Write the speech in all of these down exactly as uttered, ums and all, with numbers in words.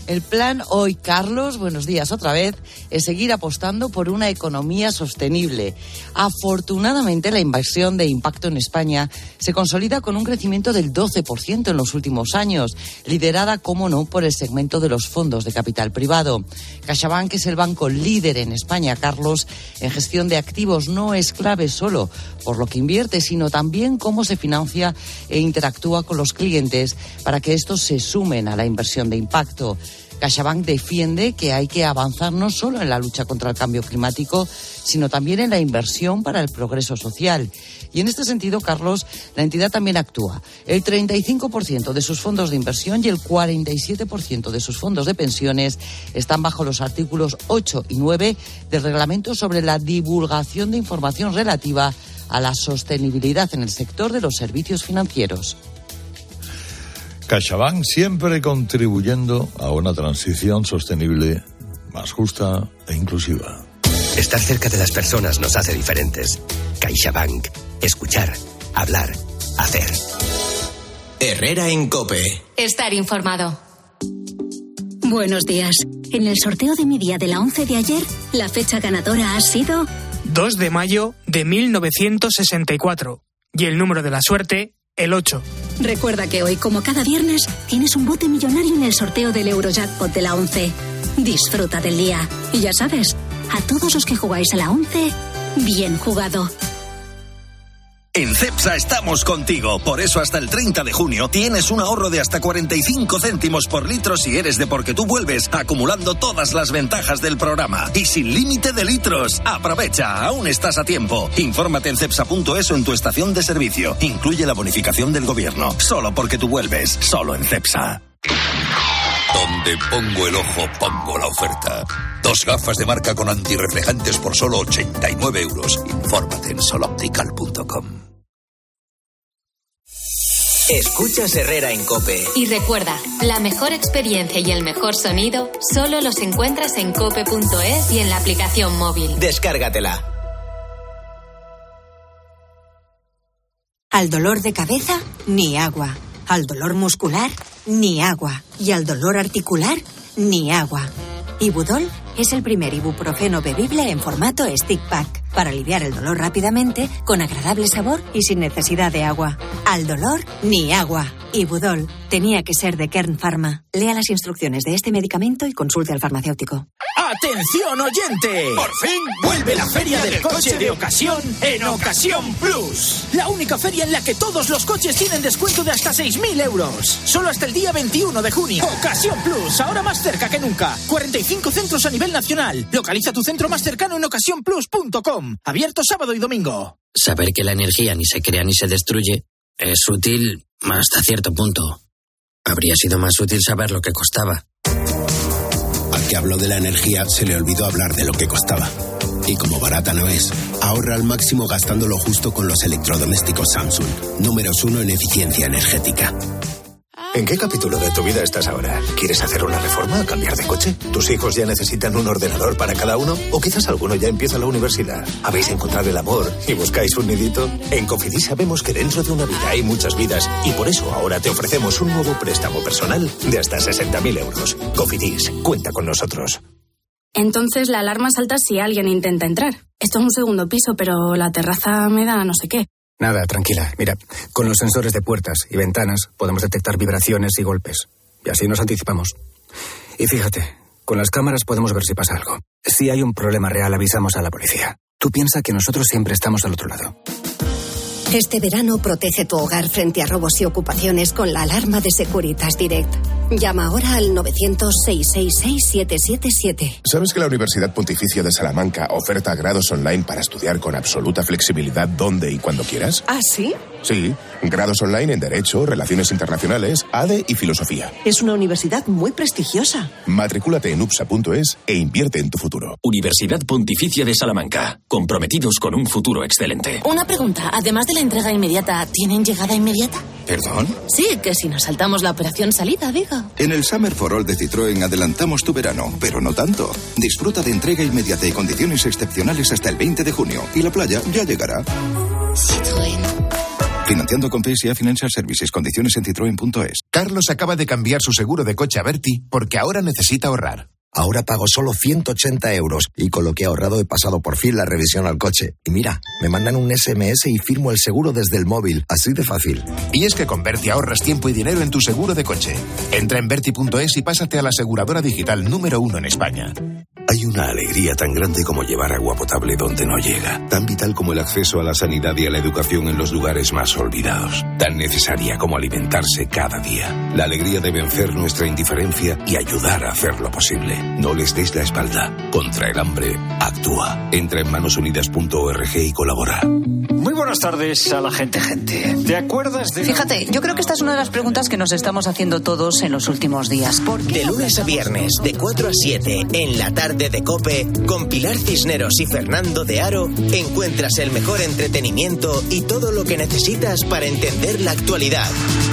El plan hoy, Carlos, buenos días otra vez, es seguir apostando por una economía sostenible. Afortunadamente, la inversión de impacto en España se consolida con un crecimiento del doce por ciento en los últimos años, liderada, como no, por el segmento de los fondos de capital privado. CaixaBank es el banco líder en España, Carlos, en gestión de activos. No es clave solo por lo que invierte, sino también cómo se financia e interactúa con los clientes para que estos se sumen a la inversión de impacto. CaixaBank defiende que hay que avanzar no solo en la lucha contra el cambio climático, sino también en la inversión para el progreso social. Y en este sentido, Carlos, la entidad también actúa. El treinta y cinco por ciento de sus fondos de inversión y el cuarenta y siete por ciento de sus fondos de pensiones están bajo los artículos ocho y nueve del Reglamento sobre la divulgación de información relativa a la sostenibilidad en el sector de los servicios financieros. CaixaBank siempre contribuyendo a una transición sostenible, más justa e inclusiva. Estar cerca de las personas nos hace diferentes. CaixaBank. Escuchar, hablar, hacer. Herrera en COPE. Estar informado. Buenos días. En el sorteo de mi día de la once de ayer, la fecha ganadora ha sido dos de mayo de mil novecientos sesenta y cuatro. Y el número de la suerte, el ocho. Recuerda que hoy, como cada viernes, tienes un bote millonario en el sorteo del Eurojackpot de la once. Disfruta del día. Y ya sabes, a todos los que jugáis a la once, bien jugado. En Cepsa estamos contigo, por eso hasta el treinta de junio tienes un ahorro de hasta cuarenta y cinco céntimos por litro si eres de Porque Tú Vuelves, acumulando todas las ventajas del programa y sin límite de litros. Aprovecha, aún estás a tiempo. Infórmate en cepsa punto es o en tu estación de servicio. Incluye la bonificación del gobierno. Solo Porque Tú Vuelves, solo en Cepsa. Donde pongo el ojo, pongo la oferta. Dos gafas de marca con antirreflejantes por solo ochenta y nueve euros. Infórmate en soloptical punto com. Escuchas Herrera en COPE. Y recuerda, la mejor experiencia y el mejor sonido solo los encuentras en cope punto es y en la aplicación móvil. Descárgatela. Al dolor de cabeza, ni agua. Al dolor muscular, ni agua. Y al dolor articular, ni agua. Ibudol es el primer ibuprofeno bebible en formato stick pack para aliviar el dolor rápidamente, con agradable sabor y sin necesidad de agua. Al dolor, ni agua. Ibudol tenía que ser de Kern Pharma. Lea las instrucciones de este medicamento y consulte al farmacéutico. ¡Atención, oyente! ¡Por fin vuelve la Feria del Coche de Ocasión en Ocasión Plus! La única feria en la que todos los coches tienen descuento de hasta seis mil euros. Solo hasta el día veintiuno de junio. Ocasión Plus, ahora más cerca que nunca. cuarenta y cinco centros a nivel nacional. Localiza tu centro más cercano en ocasión plus punto com. Abierto sábado y domingo. Saber que la energía ni se crea ni se destruye es útil hasta cierto punto. Habría sido más útil saber lo que costaba. Al que habló de la energía se le olvidó hablar de lo que costaba. Y como barata no es, ahorra al máximo gastando lo justo con los electrodomésticos Samsung. Números uno en eficiencia energética. ¿En qué capítulo de tu vida estás ahora? ¿Quieres hacer una reforma, cambiar de coche? ¿Tus hijos ya necesitan un ordenador para cada uno? ¿O quizás alguno ya empieza la universidad? ¿Habéis encontrado el amor y buscáis un nidito? En Cofidis sabemos que dentro de una vida hay muchas vidas y por eso ahora te ofrecemos un nuevo préstamo personal de hasta sesenta mil euros. Cofidis, cuenta con nosotros. Entonces la alarma salta si alguien intenta entrar. Esto es un segundo piso, pero la terraza me da no sé qué. Nada, tranquila. Mira, con los sensores de puertas y ventanas podemos detectar vibraciones y golpes. Y así nos anticipamos. Y fíjate, con las cámaras podemos ver si pasa algo. Si hay un problema real, avisamos a la policía. Tú piensa que nosotros siempre estamos al otro lado. Este verano protege tu hogar frente a robos y ocupaciones con la alarma de Securitas Direct. Llama ahora al novecientos, seiscientos sesenta y seis, siete siete siete. ¿Sabes que la Universidad Pontificia de Salamanca oferta grados online para estudiar con absoluta flexibilidad donde y cuando quieras? ¿Ah, sí? Sí, grados online en Derecho, Relaciones Internacionales, A D E y Filosofía. Es una universidad muy prestigiosa. Matricúlate en upsa punto es e invierte en tu futuro. Universidad Pontificia de Salamanca, comprometidos con un futuro excelente. Una pregunta, además de la entrega inmediata, ¿tienen llegada inmediata? ¿Perdón? Sí, que si nos saltamos la operación salida, digo. En el Summer for All de Citroën adelantamos tu verano, pero no tanto. Disfruta de entrega inmediata y condiciones excepcionales hasta el veinte de junio. Y la playa ya llegará. Citroën. Financiando con P S A Financial Services. Condiciones en citroen punto es. Carlos acaba de cambiar su seguro de coche a Berti porque ahora necesita ahorrar. Ahora pago solo ciento ochenta euros y con lo que he ahorrado he pasado por fin la revisión al coche. Y mira, me mandan un ese eme ese y firmo el seguro desde el móvil. Así de fácil. Y es que con Berti ahorras tiempo y dinero en tu seguro de coche. Entra en berti punto es y pásate a la aseguradora digital número uno en España. Hay una alegría tan grande como llevar agua potable donde no llega, tan vital como el acceso a la sanidad y a la educación en los lugares más olvidados, tan necesaria como alimentarse cada día. La alegría de vencer nuestra indiferencia y ayudar a hacerlo posible. No les des la espalda. Contra el hambre, actúa. Entra en manos unidas punto org y colabora. Muy buenas tardes a la gente, gente. ¿Te acuerdas de...? Fíjate, yo creo que esta es una de las preguntas que nos estamos haciendo todos en los últimos días. ¿Por qué de lunes a viernes, de cuatro a siete, en la tarde de COPE, con Pilar Cisneros y Fernando de Aro, encuentras el mejor entretenimiento y todo lo que necesitas para entender la actualidad.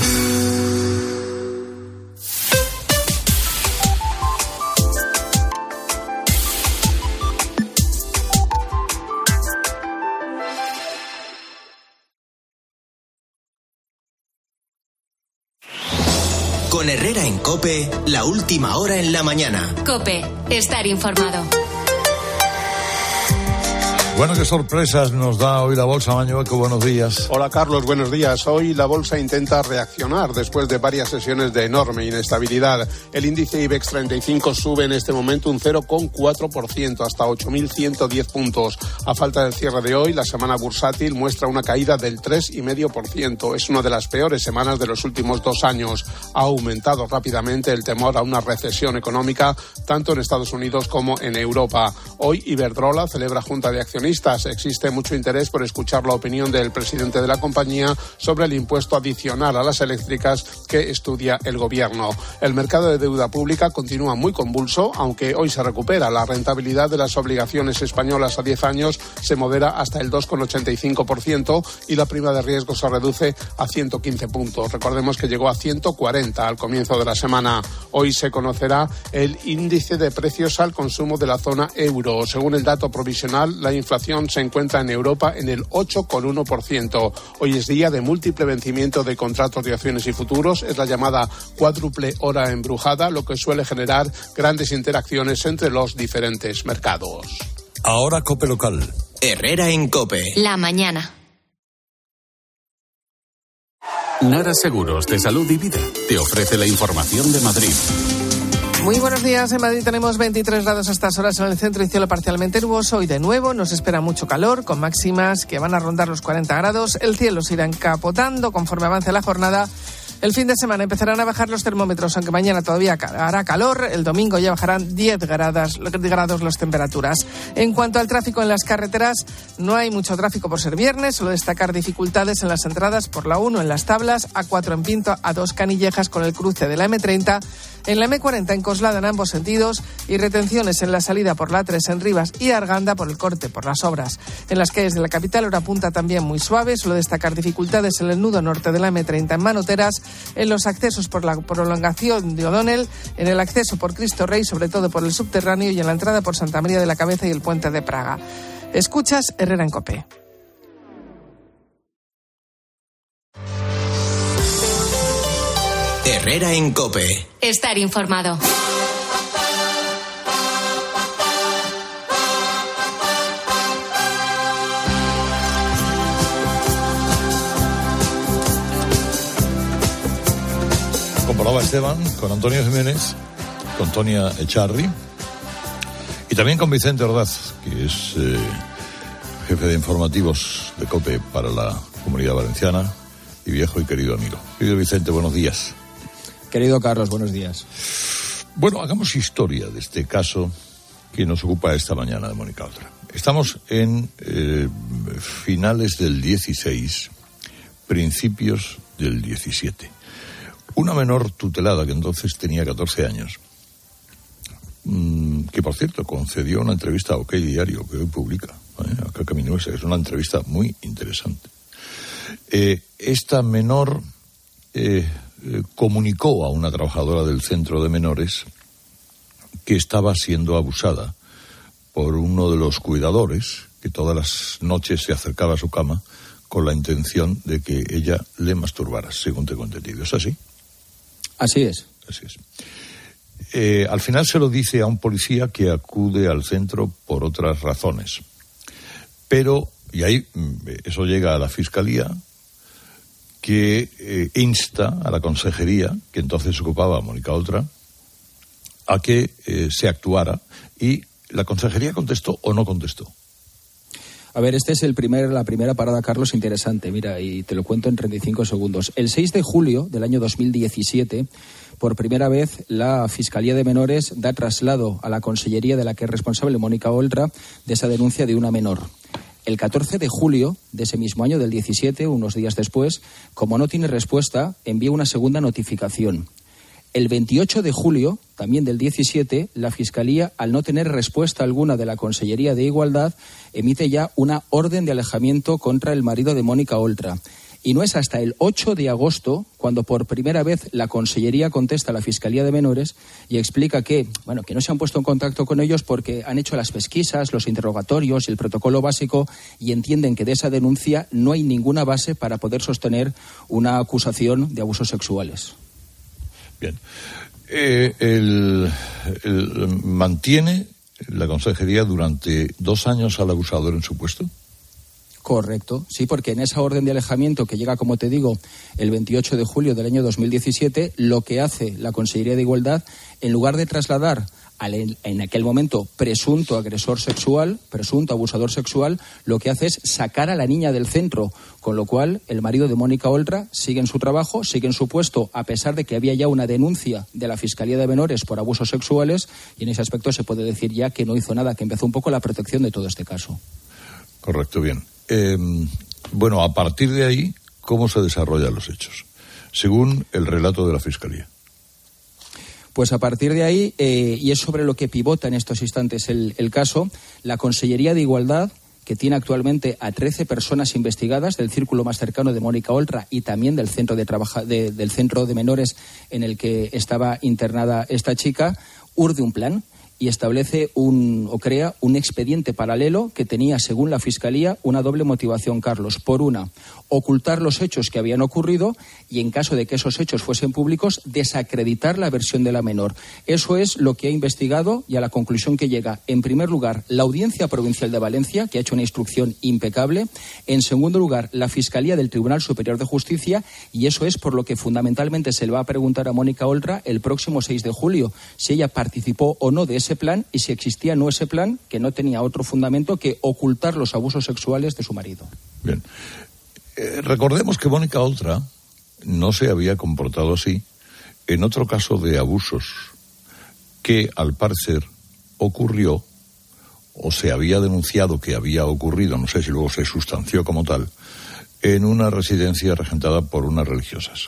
Con Herrera en COPE, la última hora en la mañana. COPE, estar informado. Bueno, qué sorpresas nos da hoy la bolsa. Mañueco, buenos días. Hola, Carlos, buenos días. Hoy la bolsa intenta reaccionar después de varias sesiones de enorme inestabilidad. El índice IBEX treinta y cinco sube en este momento un cero coma cuatro por ciento, hasta ocho mil ciento diez puntos. A falta del cierre de hoy, la semana bursátil muestra una caída del tres coma cinco por ciento. Es una de las peores semanas de los últimos dos años. Ha aumentado rápidamente el temor a una recesión económica, tanto en Estados Unidos como en Europa. Hoy Iberdrola celebra junta de accionistas. Existe mucho interés por escuchar la opinión del presidente de la compañía sobre el impuesto adicional a las eléctricas que estudia el gobierno. El mercado de deuda pública continúa muy convulso, aunque hoy se recupera. La rentabilidad de las obligaciones españolas a diez años se modera hasta el dos coma ochenta y cinco por ciento y la prima de riesgo se reduce a ciento quince puntos. Recordemos que llegó a ciento cuarenta al comienzo de la semana. Hoy se conocerá el índice de precios al consumo de la zona euro. Según el dato provisional, la inflación se encuentra en Europa en el ocho coma uno por ciento. Hoy es día de múltiple vencimiento de contratos de acciones y futuros. Es la llamada cuádruple hora embrujada, lo que suele generar grandes interacciones entre los diferentes mercados. Ahora COPE local. Herrera en COPE. La mañana. Nara Seguros de Salud y Vida te ofrece la información de Madrid. Muy buenos días. En Madrid tenemos veintitrés grados a estas horas en el centro y cielo parcialmente nuboso. Y de nuevo nos espera mucho calor, con máximas que van a rondar los cuarenta grados. El cielo se irá encapotando conforme avance la jornada. El fin de semana empezarán a bajar los termómetros, aunque mañana todavía hará calor. El domingo ya bajarán diez grados, grados las temperaturas. En cuanto al tráfico en las carreteras, no hay mucho tráfico por ser viernes. Solo destacar dificultades en las entradas por la uno en Las Tablas, A cuatro en Pinto, A dos Canillejas con el cruce de la eme treinta, en la eme cuarenta en Coslada en ambos sentidos y retenciones en la salida por la tres en Rivas y Arganda por el corte por las obras. En las calles de la capital, hora punta también muy suave. Solo destacar dificultades en el nudo norte de la eme treinta en Manoteras, en los accesos por la prolongación de O'Donnell, en el acceso por Cristo Rey, sobre todo por el subterráneo, y en la entrada por Santa María de la Cabeza y el puente de Praga. Escuchas Herrera en COPE. Herrera en COPE. Estar informado. Con Paloma Esteban, con Antonio Jiménez, con Tonia Echarri y también con Vicente Ordaz, que es eh, jefe de informativos de COPE para la Comunidad Valenciana y viejo y querido amigo. Querido Vicente, buenos días. Querido Carlos, buenos días. Bueno, hagamos historia de este caso que nos ocupa esta mañana de Mónica Oltra. Estamos en eh, finales del dieciséis, principios del diecisiete. Una menor tutelada que entonces tenía catorce años, mmm, que por cierto concedió una entrevista a OK Diario, que hoy publica, ¿eh? Acá Caminuesa, es una entrevista muy interesante. Eh, esta menor eh, eh, comunicó a una trabajadora del centro de menores que estaba siendo abusada por uno de los cuidadores que todas las noches se acercaba a su cama con la intención de que ella le masturbara, según tengo entendido. ¿Es así? Así es. Así es. Eh, al final se lo dice a un policía que acude al centro por otras razones. Pero, y ahí eso llega a la Fiscalía, que eh, insta a la consejería, que entonces ocupaba Mónica Oltra, a que eh, se actuara. Y la consejería contestó o no contestó. A ver, este es el primer, la primera parada, Carlos, interesante. Mira, y te lo cuento en treinta y cinco segundos. El seis de julio del año dos mil diecisiete, por primera vez, la Fiscalía de Menores da traslado a la consellería de la que es responsable Mónica Oltra de esa denuncia de una menor. El catorce de julio de ese mismo año, del diecisiete, unos días después, como no tiene respuesta, envía una segunda notificación. El veintiocho de julio, también del diecisiete, la Fiscalía, al no tener respuesta alguna de la Consellería de Igualdad, emite ya una orden de alejamiento contra el marido de Mónica Oltra. Y no es hasta el ocho de agosto cuando por primera vez la Consellería contesta a la Fiscalía de Menores y explica que, bueno, que no se han puesto en contacto con ellos porque han hecho las pesquisas, los interrogatorios y el protocolo básico y entienden que de esa denuncia no hay ninguna base para poder sostener una acusación de abusos sexuales. Bien. Eh, el, el, ¿Mantiene la consejería durante dos años al abusador en su puesto? Correcto, sí, porque en esa orden de alejamiento que llega, como te digo, el veintiocho de julio del año dos mil diecisiete, lo que hace la Consejería de Igualdad, en lugar de trasladar al en aquel momento presunto agresor sexual, presunto abusador sexual, lo que hace es sacar a la niña del centro, con lo cual el marido de Mónica Oltra sigue en su trabajo, sigue en su puesto, a pesar de que había ya una denuncia de la Fiscalía de Menores por abusos sexuales, y en ese aspecto se puede decir ya que no hizo nada, que empezó un poco la protección de todo este caso. Correcto, bien. Eh, bueno, a partir de ahí, ¿cómo se desarrollan los hechos? Según el relato de la Fiscalía. Pues a partir de ahí, eh, y es sobre lo que pivota en estos instantes el, el caso, la Consellería de Igualdad, que tiene actualmente a trece personas investigadas del círculo más cercano de Mónica Oltra y también del centro de, trabaja, de, del centro de menores en el que estaba internada esta chica, urde un plan y establece un o crea un expediente paralelo que tenía, según la Fiscalía, una doble motivación, Carlos. Por una, ocultar los hechos que habían ocurrido y, en caso de que esos hechos fuesen públicos, desacreditar la versión de la menor. Eso es lo que ha investigado y a la conclusión que llega, en primer lugar, la Audiencia Provincial de Valencia, que ha hecho una instrucción impecable. En segundo lugar, la Fiscalía del Tribunal Superior de Justicia, y eso es por lo que fundamentalmente se le va a preguntar a Mónica Oltra el próximo seis de julio, si ella participó o no de ese plan y si existía o no ese plan, que no tenía otro fundamento que ocultar los abusos sexuales de su marido. Bien. Eh, recordemos que Mónica Oltra no se había comportado así en otro caso de abusos que, al parecer, ocurrió o se había denunciado que había ocurrido, no sé si luego se sustanció como tal, en una residencia regentada por unas religiosas.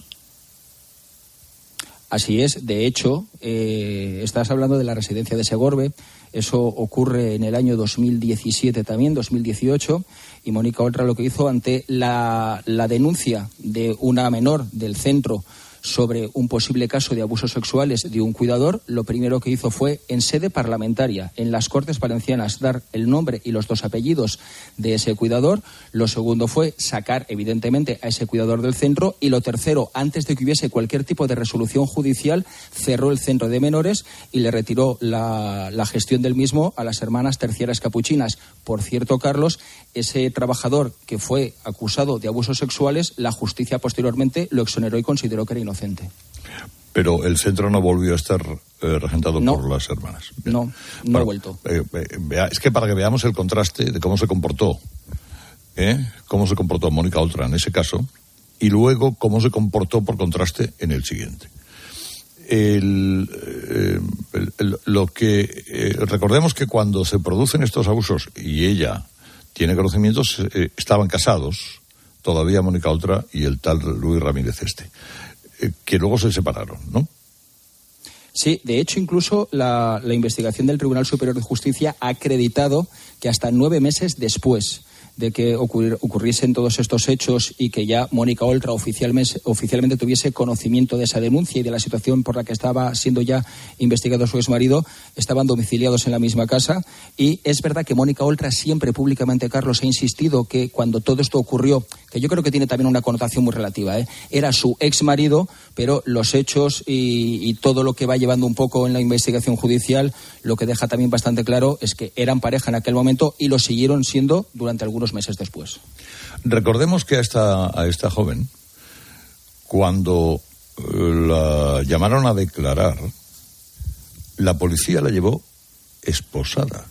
Así es, de hecho, eh, estás hablando de la residencia de Segorbe, eso ocurre en el año dos mil diecisiete también, dos mil dieciocho, y Mónica Oltra lo que hizo ante la, la denuncia de una menor del centro sobre un posible caso de abusos sexuales de un cuidador, lo primero que hizo fue, en sede parlamentaria, en las Cortes Valencianas, dar el nombre y los dos apellidos de ese cuidador. Lo segundo fue sacar, evidentemente, a ese cuidador del centro. Y lo tercero, antes de que hubiese cualquier tipo de resolución judicial, cerró el centro de menores y le retiró la, la gestión del mismo a las hermanas terciarias capuchinas. Por cierto, Carlos, ese trabajador que fue acusado de abusos sexuales, la justicia posteriormente lo exoneró y consideró que era inocente. Pero el centro no volvió a estar eh, regentado no, por las hermanas. Bien. No, no bueno, ha vuelto. Eh, eh, vea, es que para que veamos el contraste de cómo se comportó, ¿eh? cómo se comportó Mónica Oltra en ese caso, y luego cómo se comportó por contraste en el siguiente. El, eh, el, el, lo que eh, recordemos que cuando se producen estos abusos y ella tiene conocimientos, eh, estaban casados todavía Mónica Oltra y el tal Luis Ramírez Este, que luego se separaron, ¿no? Sí, de hecho, incluso la, la investigación del Tribunal Superior de Justicia ha acreditado que hasta nueve meses después de que ocurrir, ocurriesen todos estos hechos y que ya Mónica Oltra oficialmente, oficialmente tuviese conocimiento de esa denuncia y de la situación por la que estaba siendo ya investigado su exmarido, estaban domiciliados en la misma casa. Y es verdad que Mónica Oltra siempre públicamente, Carlos, ha insistido que cuando todo esto ocurrió, que yo creo que tiene también una connotación muy relativa, ¿eh? era su exmarido, pero los hechos y, y todo lo que va llevando un poco en la investigación judicial, lo que deja también bastante claro es que eran pareja en aquel momento y lo siguieron siendo durante algunos meses después. Recordemos que a esta, a esta joven, cuando eh, la llamaron a declarar, la policía la llevó esposada,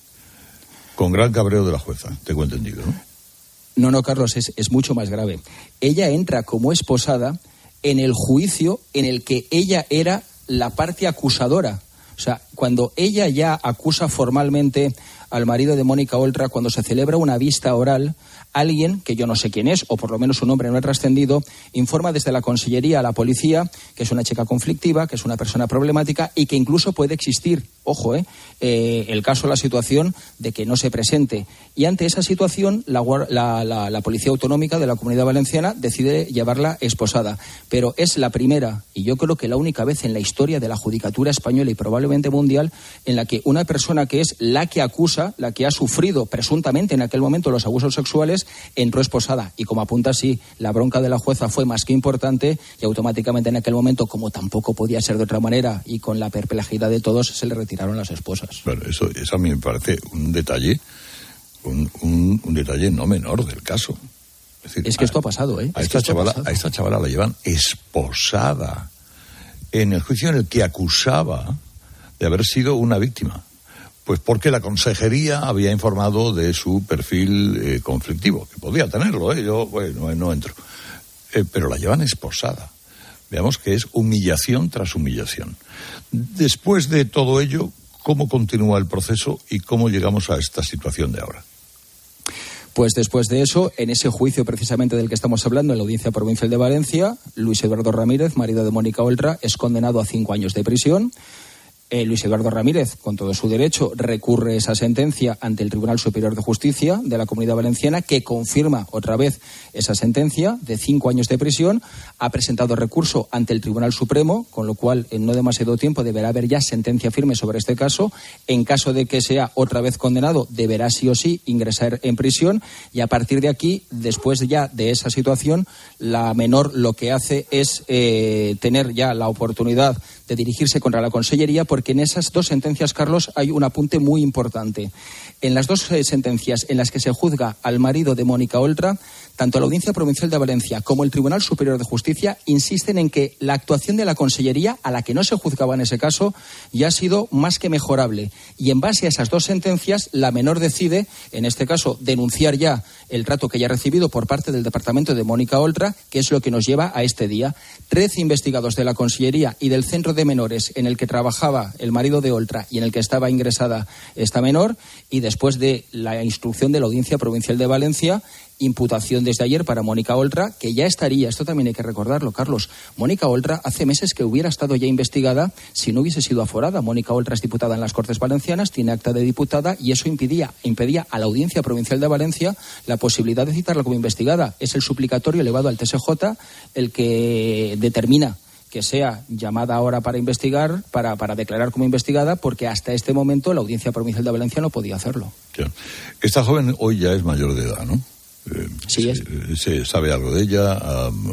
con gran cabreo de la jueza, tengo entendido, ¿no? No, no, Carlos, es, es mucho más grave. Ella entra como esposada en el juicio en el que ella era la parte acusadora. O sea, cuando ella ya acusa formalmente al marido de Mónica Oltra, cuando se celebra una vista oral, alguien, que yo no sé quién es, o por lo menos su nombre no ha trascendido, informa desde la Consellería a la policía que es una chica conflictiva, que es una persona problemática y que incluso puede existir, ojo, eh, eh, el caso, la situación de que no se presente. Y ante esa situación, la, la, la, la Policía Autonómica de la Comunidad Valenciana decide llevarla esposada. Pero es la primera, y yo creo que la única vez en la historia de la judicatura española y probablemente mundial, en la que una persona que es la que acusa, la que ha sufrido presuntamente en aquel momento los abusos sexuales, entró esposada. Y como apunta así, la bronca de la jueza fue más que importante y automáticamente en aquel momento, como tampoco podía ser de otra manera y con la perplejidad de todos, se le retiraron las esposas. Bueno, eso, eso a mí me parece un detalle, un, un, un detalle no menor del caso. Es, decir, es que esto ha pasado, ¿eh? A esta, chavala, a esta chavala la llevan esposada en el juicio en el que acusaba de haber sido una víctima. Pues porque la consejería había informado de su perfil eh, conflictivo, que podía tenerlo, ¿eh? Yo, bueno, no entro. Eh, pero la llevan esposada. Veamos que es humillación tras humillación. Después de todo ello, ¿cómo continúa el proceso y cómo llegamos a esta situación de ahora? Pues después de eso, en ese juicio precisamente del que estamos hablando, en la Audiencia Provincial de Valencia, Luis Eduardo Ramírez, marido de Mónica Oltra, es condenado a cinco años de prisión. Eh, Luis Eduardo Ramírez, con todo su derecho, recurre esa sentencia ante el Tribunal Superior de Justicia de la Comunidad Valenciana, que confirma otra vez esa sentencia de cinco años de prisión. Ha presentado recurso ante el Tribunal Supremo, con lo cual en no demasiado tiempo deberá haber ya sentencia firme sobre este caso. En caso de que sea otra vez condenado, deberá sí o sí ingresar en prisión y a partir de aquí, después ya de esa situación, la menor lo que hace es eh, tener ya la oportunidad de dirigirse contra la Consellería, porque en esas dos sentencias, Carlos, hay un apunte muy importante. En las dos eh, sentencias en las que se juzga al marido de Mónica Oltra, tanto la Audiencia Provincial de Valencia como el Tribunal Superior de Justicia insisten en que la actuación de la Consellería, a la que no se juzgaba en ese caso, ya ha sido más que mejorable. Y en base a esas dos sentencias, la menor decide, en este caso, denunciar ya el trato que ya ha recibido por parte del departamento de Mónica Oltra, que es lo que nos lleva a este día. Trece investigados de la Consellería y del Centro de Menores en el que trabajaba el marido de Oltra y en el que estaba ingresada esta menor, y después de la instrucción de la Audiencia Provincial de Valencia, imputación desde ayer para Mónica Oltra, que ya estaría, esto también hay que recordarlo, Carlos, Mónica Oltra hace meses que hubiera estado ya investigada si no hubiese sido aforada. Mónica Oltra es diputada en las Cortes Valencianas, tiene acta de diputada y eso impedía, impedía a la Audiencia Provincial de Valencia la posibilidad de citarla como investigada. Es el suplicatorio elevado al T S J el que determina que sea llamada ahora para investigar, para, para declarar como investigada, porque hasta este momento la Audiencia Provincial de Valencia no podía hacerlo. Ya. Esta joven hoy ya es mayor de edad, ¿no? Eh, sí es. Se, se sabe algo de ella. Um,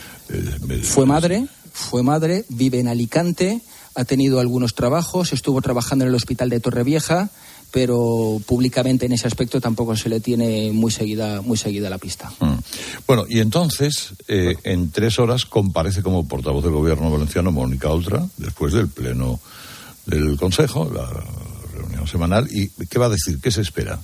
eh, fue madre, fue madre, vive en Alicante, ha tenido algunos trabajos, estuvo trabajando en el hospital de Torrevieja, pero públicamente en ese aspecto tampoco se le tiene muy seguida, muy seguida la pista. Mm. Bueno, y entonces, eh, en tres horas comparece como portavoz del Gobierno valenciano Mónica Oltra, después del pleno del Consejo, la reunión semanal, y ¿qué va a decir? ¿Qué se espera?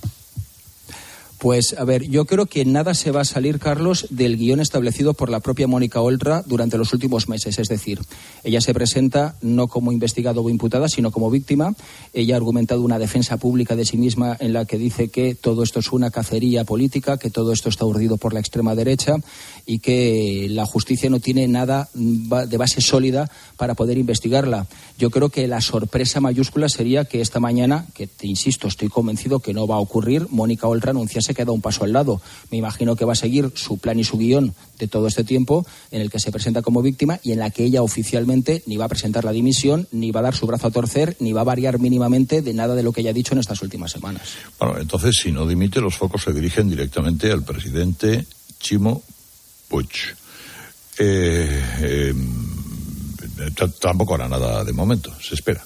Pues, a ver, yo creo que nada se va a salir, Carlos, del guión establecido por la propia Mónica Oltra durante los últimos meses. Es decir, ella se presenta no como investigada o imputada, sino como víctima. Ella ha argumentado una defensa pública de sí misma en la que dice que todo esto es una cacería política, que todo esto está urdido por la extrema derecha y que la justicia no tiene nada de base sólida para poder investigarla. Yo creo que la sorpresa mayúscula sería que esta mañana, que te insisto, estoy convencido que no va a ocurrir, Mónica Oltra anunciase se queda un paso al lado. Me imagino que va a seguir su plan y su guión de todo este tiempo, en el que se presenta como víctima y en la que ella oficialmente ni va a presentar la dimisión, ni va a dar su brazo a torcer, ni va a variar mínimamente de nada de lo que ella ha dicho en estas últimas semanas. Bueno, entonces, si no dimite, los focos se dirigen directamente al presidente Ximo Puig. Eh, eh, t- tampoco hará nada de momento, se espera.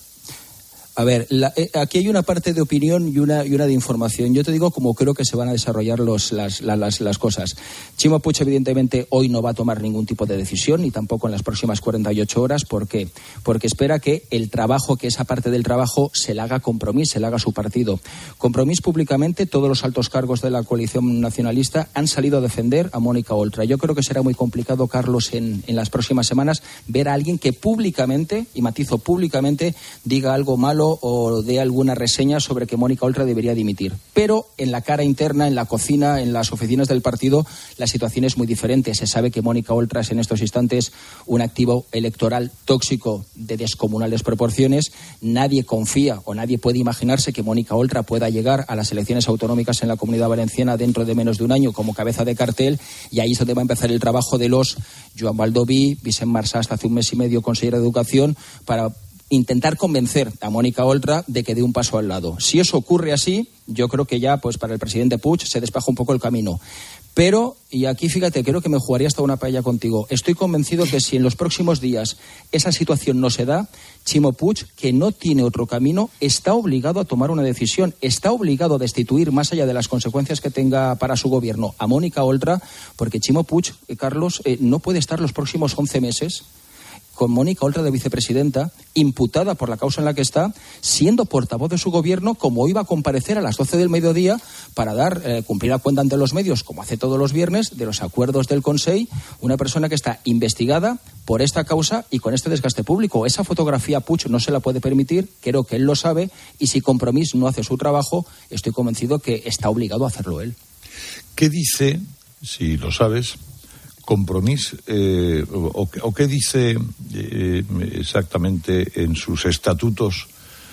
A ver, la, eh, aquí hay una parte de opinión y una y una de información. Yo te digo cómo creo que se van a desarrollar los, las, la, las, las cosas. Ximo Puig, evidentemente, hoy no va a tomar ningún tipo de decisión, ni tampoco en las próximas cuarenta y ocho horas. ¿Por qué? Porque espera que el trabajo, que esa parte del trabajo, se la haga Compromís, se la haga su partido. Compromís, públicamente, todos los altos cargos de la coalición nacionalista han salido a defender a Mónica Oltra. Yo creo que será muy complicado, Carlos, en, en las próximas semanas, ver a alguien que públicamente, y matizo públicamente, diga algo malo o dé alguna reseña sobre que Mónica Oltra debería dimitir. Pero en la cara interna, en la cocina, en las oficinas del partido, la situación es muy diferente. Se sabe que Mónica Oltra es en estos instantes un activo electoral tóxico de descomunales proporciones. Nadie confía o nadie puede imaginarse que Mónica Oltra pueda llegar a las elecciones autonómicas en la Comunidad Valenciana dentro de menos de un año como cabeza de cartel, y ahí es donde va a empezar el trabajo de los Joan Baldoví, Vicent Marsá, hasta hace un mes y medio consejero de Educación, para intentar convencer a Mónica Oltra de que dé un paso al lado. Si eso ocurre así, yo creo que ya, pues para el presidente Puig se despeja un poco el camino. Pero, y aquí fíjate, creo que me jugaría hasta una paella contigo. Estoy convencido que si en los próximos días esa situación no se da, Ximo Puig, que no tiene otro camino, está obligado a tomar una decisión. Está obligado a destituir, más allá de las consecuencias que tenga para su gobierno, a Mónica Oltra, porque Ximo Puig, eh, Carlos, eh, no puede estar los próximos once meses con Mónica Oltra de vicepresidenta, imputada por la causa en la que está, siendo portavoz de su gobierno, como iba a comparecer a las doce del mediodía para dar, eh, cumplir a cuenta ante los medios, como hace todos los viernes, de los acuerdos del Consell, una persona que está investigada por esta causa y con este desgaste público. Esa fotografía Puig no se la puede permitir, creo que él lo sabe, y si Compromís no hace su trabajo, estoy convencido que está obligado a hacerlo él. ¿Qué dice, si lo sabes, Compromís, eh, o, o qué dice eh, exactamente en sus estatutos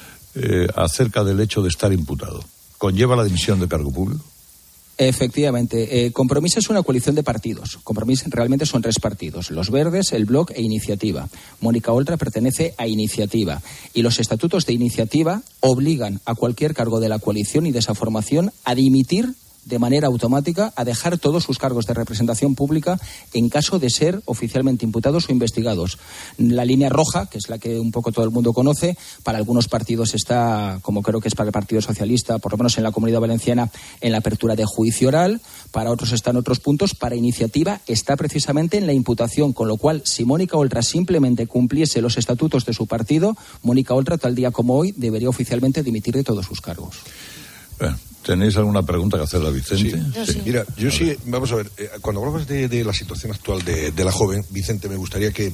eh, acerca del hecho de estar imputado? ¿Conlleva la dimisión de cargo público? Efectivamente. Eh, Compromís es una coalición de partidos. Compromís realmente son tres partidos: Los Verdes, el Bloc e Iniciativa. Mónica Oltra pertenece a Iniciativa. Y los estatutos de Iniciativa obligan a cualquier cargo de la coalición y de esa formación a dimitir de manera automática, a dejar todos sus cargos de representación pública en caso de ser oficialmente imputados o investigados. La línea roja, que es la que un poco todo el mundo conoce, para algunos partidos está, como creo que es para el Partido Socialista, por lo menos en la Comunidad Valenciana, en la apertura de juicio oral. Para otros están otros puntos. Para Iniciativa está precisamente en la imputación, con lo cual, si Mónica Oltra simplemente cumpliese los estatutos de su partido, Mónica Oltra, tal día como hoy, debería oficialmente dimitir de todos sus cargos. Bueno. ¿Tenéis alguna pregunta que hacerle a Vicente? Sí, sí. Mira, yo sí, vamos a ver, eh, cuando hablabas de, de la situación actual de, de la joven, Vicente, me gustaría que,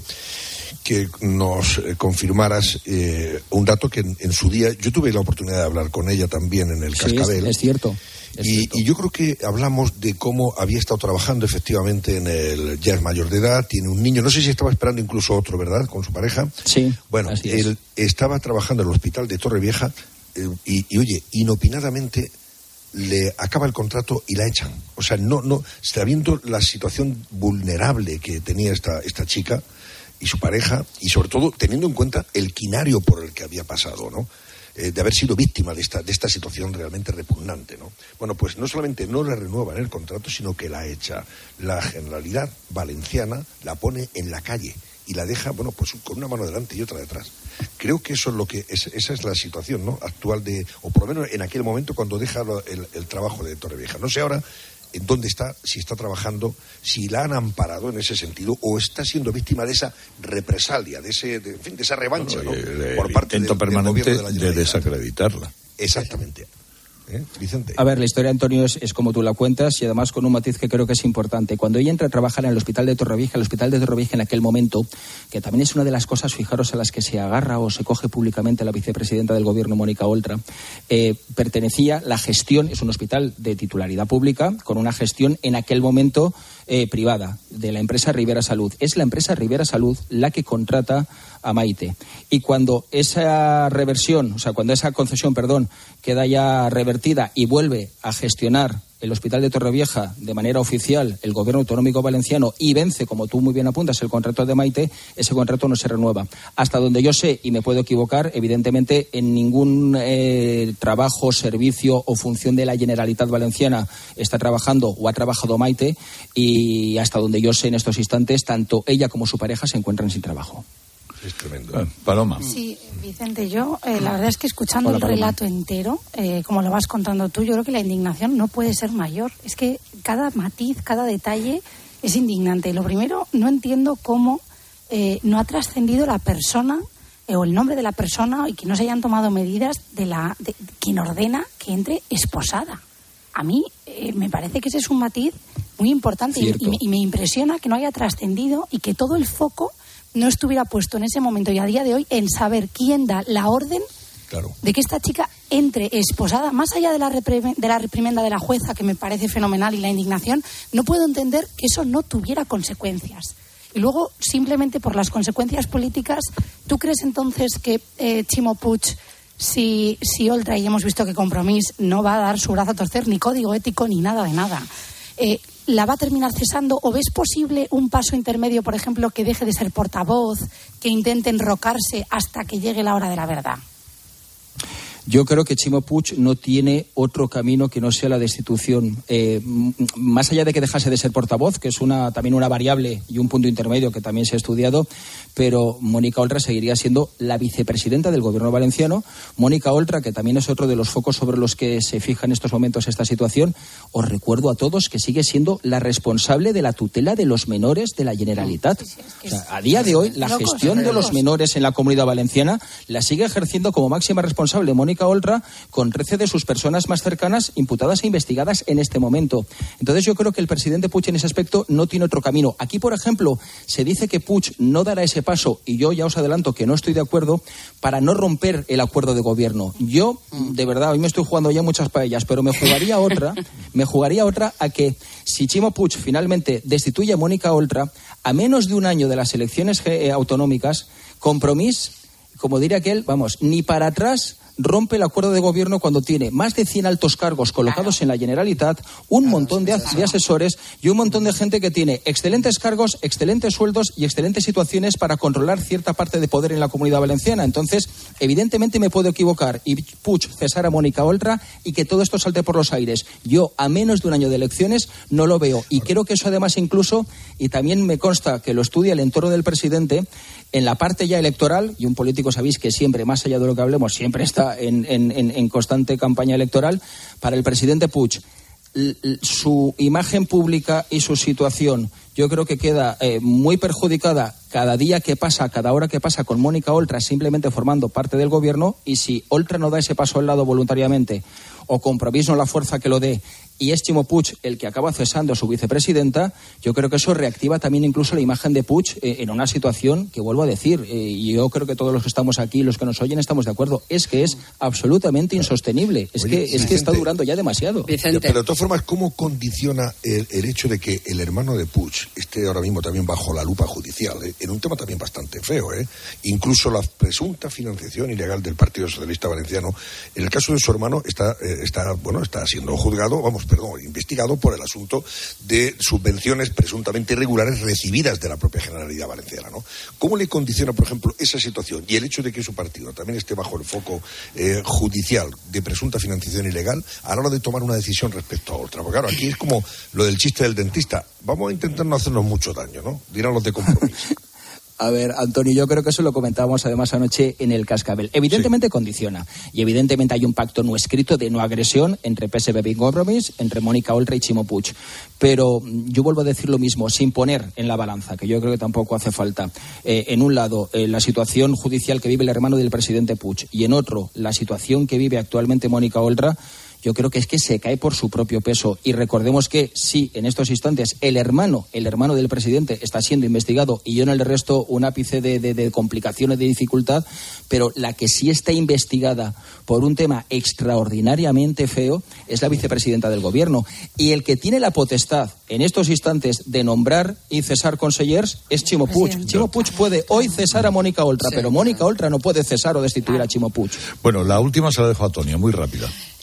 que nos eh, confirmaras eh, un dato que en, en su día, yo tuve la oportunidad de hablar con ella también en el sí, Cascabel. Es, es cierto. Es y, cierto. y yo creo que hablamos de cómo había estado trabajando efectivamente en el, ya es mayor de edad, tiene un niño, no sé si estaba esperando incluso otro, ¿verdad?, con su pareja. Sí. Bueno, él estaba trabajando en el hospital de Torrevieja eh, y, y, oye, inopinadamente le acaba el contrato y la echan. O sea, no, no, sabiendo la situación vulnerable que tenía esta, esta chica y su pareja, y sobre todo teniendo en cuenta el quinario por el que había pasado, ¿no? Eh, de haber sido víctima de esta, de esta situación realmente repugnante, ¿no? Bueno, pues no solamente no le renuevan el contrato, sino que la echa. La Generalidad Valenciana la pone en la calle y la deja, bueno, pues con una mano delante y otra detrás. Creo que eso es lo que es, esa es la situación, ¿no?, actual de, o por lo menos en aquel momento cuando deja el, el trabajo de Torrevieja. No sé ahora en dónde está, si está trabajando, si la han amparado en ese sentido o está siendo víctima de esa represalia, de ese, de, en fin, de esa revancha, bueno, ¿no?, el, por parte intento del, permanente del gobierno de, la de desacreditarla. Exactamente. ¿Eh? Vicente. A ver, la historia, Antonio, es, es como tú la cuentas y además con un matiz que creo que es importante. Cuando ella entra a trabajar en el hospital de Torrevieja, el hospital de Torrevieja en aquel momento, que también es una de las cosas, fijaros, a las que se agarra o se coge públicamente la vicepresidenta del gobierno, Mónica Oltra, eh, pertenecía, la gestión, es un hospital de titularidad pública, con una gestión en aquel momento eh, privada, de la empresa Rivera Salud. Es la empresa Rivera Salud la que contrata a Maite. Y cuando esa reversión, o sea, cuando esa concesión, perdón, queda ya revertida y vuelve a gestionar el Hospital de Torrevieja de manera oficial el Gobierno Autonómico Valenciano y vence, como tú muy bien apuntas, el contrato de Maite, ese contrato no se renueva. Hasta donde yo sé, y me puedo equivocar, evidentemente en ningún eh, trabajo, servicio o función de la Generalitat Valenciana está trabajando o ha trabajado Maite, y hasta donde yo sé en estos instantes, tanto ella como su pareja se encuentran sin trabajo. Es tremendo. Eh, Paloma. Sí, Vicente, yo eh, la verdad es que escuchando Hola, el relato entero, eh, como lo vas contando tú, yo creo que la indignación no puede ser mayor. Es que cada matiz, cada detalle es indignante. Lo primero, no entiendo cómo eh, no ha trascendido la persona eh, o el nombre de la persona y que no se hayan tomado medidas de la de, de quien ordena que entre esposada. A mí eh, me parece que ese es un matiz muy importante y, y, me, y me impresiona que no haya trascendido y que todo el foco no estuviera puesto en ese momento y a día de hoy en saber quién da la orden claro. de que esta chica entre esposada, más allá de la, repre- de la reprimenda de la jueza, que me parece fenomenal, y la indignación, no puedo entender que eso no tuviera consecuencias. Y luego, simplemente por las consecuencias políticas, ¿tú crees entonces que eh, Ximo Puig, si, si Oltra, y hemos visto que Compromís no va a dar su brazo a torcer, ni código ético, ni nada de nada, eh, la va a terminar cesando? ¿O ves posible un paso intermedio, por ejemplo, que deje de ser portavoz, que intente enrocarse hasta que llegue la hora de la verdad? Yo creo que Ximo Puig no tiene otro camino que no sea la destitución. Eh, más allá de que dejase de ser portavoz, que es una también una variable y un punto intermedio que también se ha estudiado, pero Mónica Oltra seguiría siendo la vicepresidenta del Gobierno valenciano. Mónica Oltra, que también es otro de los focos sobre los que se fija en estos momentos esta situación, os recuerdo a todos que sigue siendo la responsable de la tutela de los menores de la Generalitat. O sea, a día de hoy, la gestión de los menores en la Comunidad Valenciana la sigue ejerciendo como máxima responsable Mónica Oltra, con trece de sus personas más cercanas imputadas e investigadas en este momento. Entonces yo creo que el presidente Puig en ese aspecto no tiene otro camino. Aquí, por ejemplo, se dice que Puig no dará ese paso, y yo ya os adelanto que no estoy de acuerdo, para no romper el acuerdo de gobierno. Yo, de verdad, hoy me estoy jugando ya muchas paellas, pero me jugaría otra, me jugaría otra a que si Ximo Puig finalmente destituye a Mónica Oltra, a menos de un año de las elecciones eh, autonómicas, Compromís, como diría aquel, vamos, ni para atrás rompe el acuerdo de gobierno cuando tiene más de cien altos cargos colocados claro. en la Generalitat, un claro, montón de, de asesores y un montón de gente que tiene excelentes cargos, excelentes sueldos y excelentes situaciones para controlar cierta parte de poder en la Comunidad Valenciana. Entonces, evidentemente me puedo equivocar y Puig cesar a Mónica Oltra y que todo esto salte por los aires. Yo, a menos de un año de elecciones, no lo veo. Y creo que eso además incluso, y también me consta que lo estudia el entorno del presidente, en la parte ya electoral, y un político sabéis que siempre, más allá de lo que hablemos, siempre está en, en, en constante campaña electoral, para el presidente Puig, l- l- su imagen pública y su situación, yo creo que queda eh, muy perjudicada cada día que pasa, cada hora que pasa con Mónica Oltra simplemente formando parte del gobierno, y si Oltra no da ese paso al lado voluntariamente, o Compromís no la fuerza que lo dé, y es Ximo Puig el que acaba cesando a su vicepresidenta, yo creo que eso reactiva también incluso la imagen de Puig eh, en una situación que, vuelvo a decir, eh, y yo creo que todos los que estamos aquí, los que nos oyen, estamos de acuerdo, es que es absolutamente insostenible, es, Oye, que, es Vicente, que está durando ya demasiado. Vicente. Pero de todas formas, ¿cómo condiciona el, el hecho de que el hermano de Puig esté ahora mismo también bajo la lupa judicial, eh, en un tema también bastante feo, eh? Incluso la presunta financiación ilegal del Partido Socialista Valenciano, en el caso de su hermano está, eh, está, bueno, está siendo juzgado, vamos, perdón, investigado por el asunto de subvenciones presuntamente irregulares recibidas de la propia Generalidad Valenciana, ¿no? ¿Cómo le condiciona, por ejemplo, esa situación y el hecho de que su partido también esté bajo el foco eh, judicial de presunta financiación ilegal a la hora de tomar una decisión respecto a otra? Porque claro, aquí es como lo del chiste del dentista. Vamos a intentar no hacernos mucho daño, ¿no? Dirán los de Compromís. A ver, Antonio, yo creo que eso lo comentábamos además anoche en el Cascabel. Evidentemente sí. condiciona, y evidentemente hay un pacto no escrito de no agresión entre P S B y Compromís, entre Mónica Oltra y Ximo Puig. Pero yo vuelvo a decir lo mismo, sin poner en la balanza, que yo creo que tampoco hace falta. Eh, en un lado, eh, la situación judicial que vive el hermano del presidente Puig, y en otro, la situación que vive actualmente Mónica Oltra, yo creo que es que se cae por su propio peso. Y recordemos que sí, en estos instantes, el hermano, el hermano del presidente está siendo investigado, y yo en el resto un ápice de, de, de complicaciones, de dificultad, pero la que sí está investigada por un tema extraordinariamente feo es la vicepresidenta del gobierno. Y el que tiene la potestad en estos instantes de nombrar y cesar consellers es Ximo Puig. Ximo Puig puede hoy cesar a Mónica Oltra, sí, pero Mónica Oltra no puede cesar o destituir a Ximo Puig. Bueno, la última se la dejo a Tonia, muy rápida.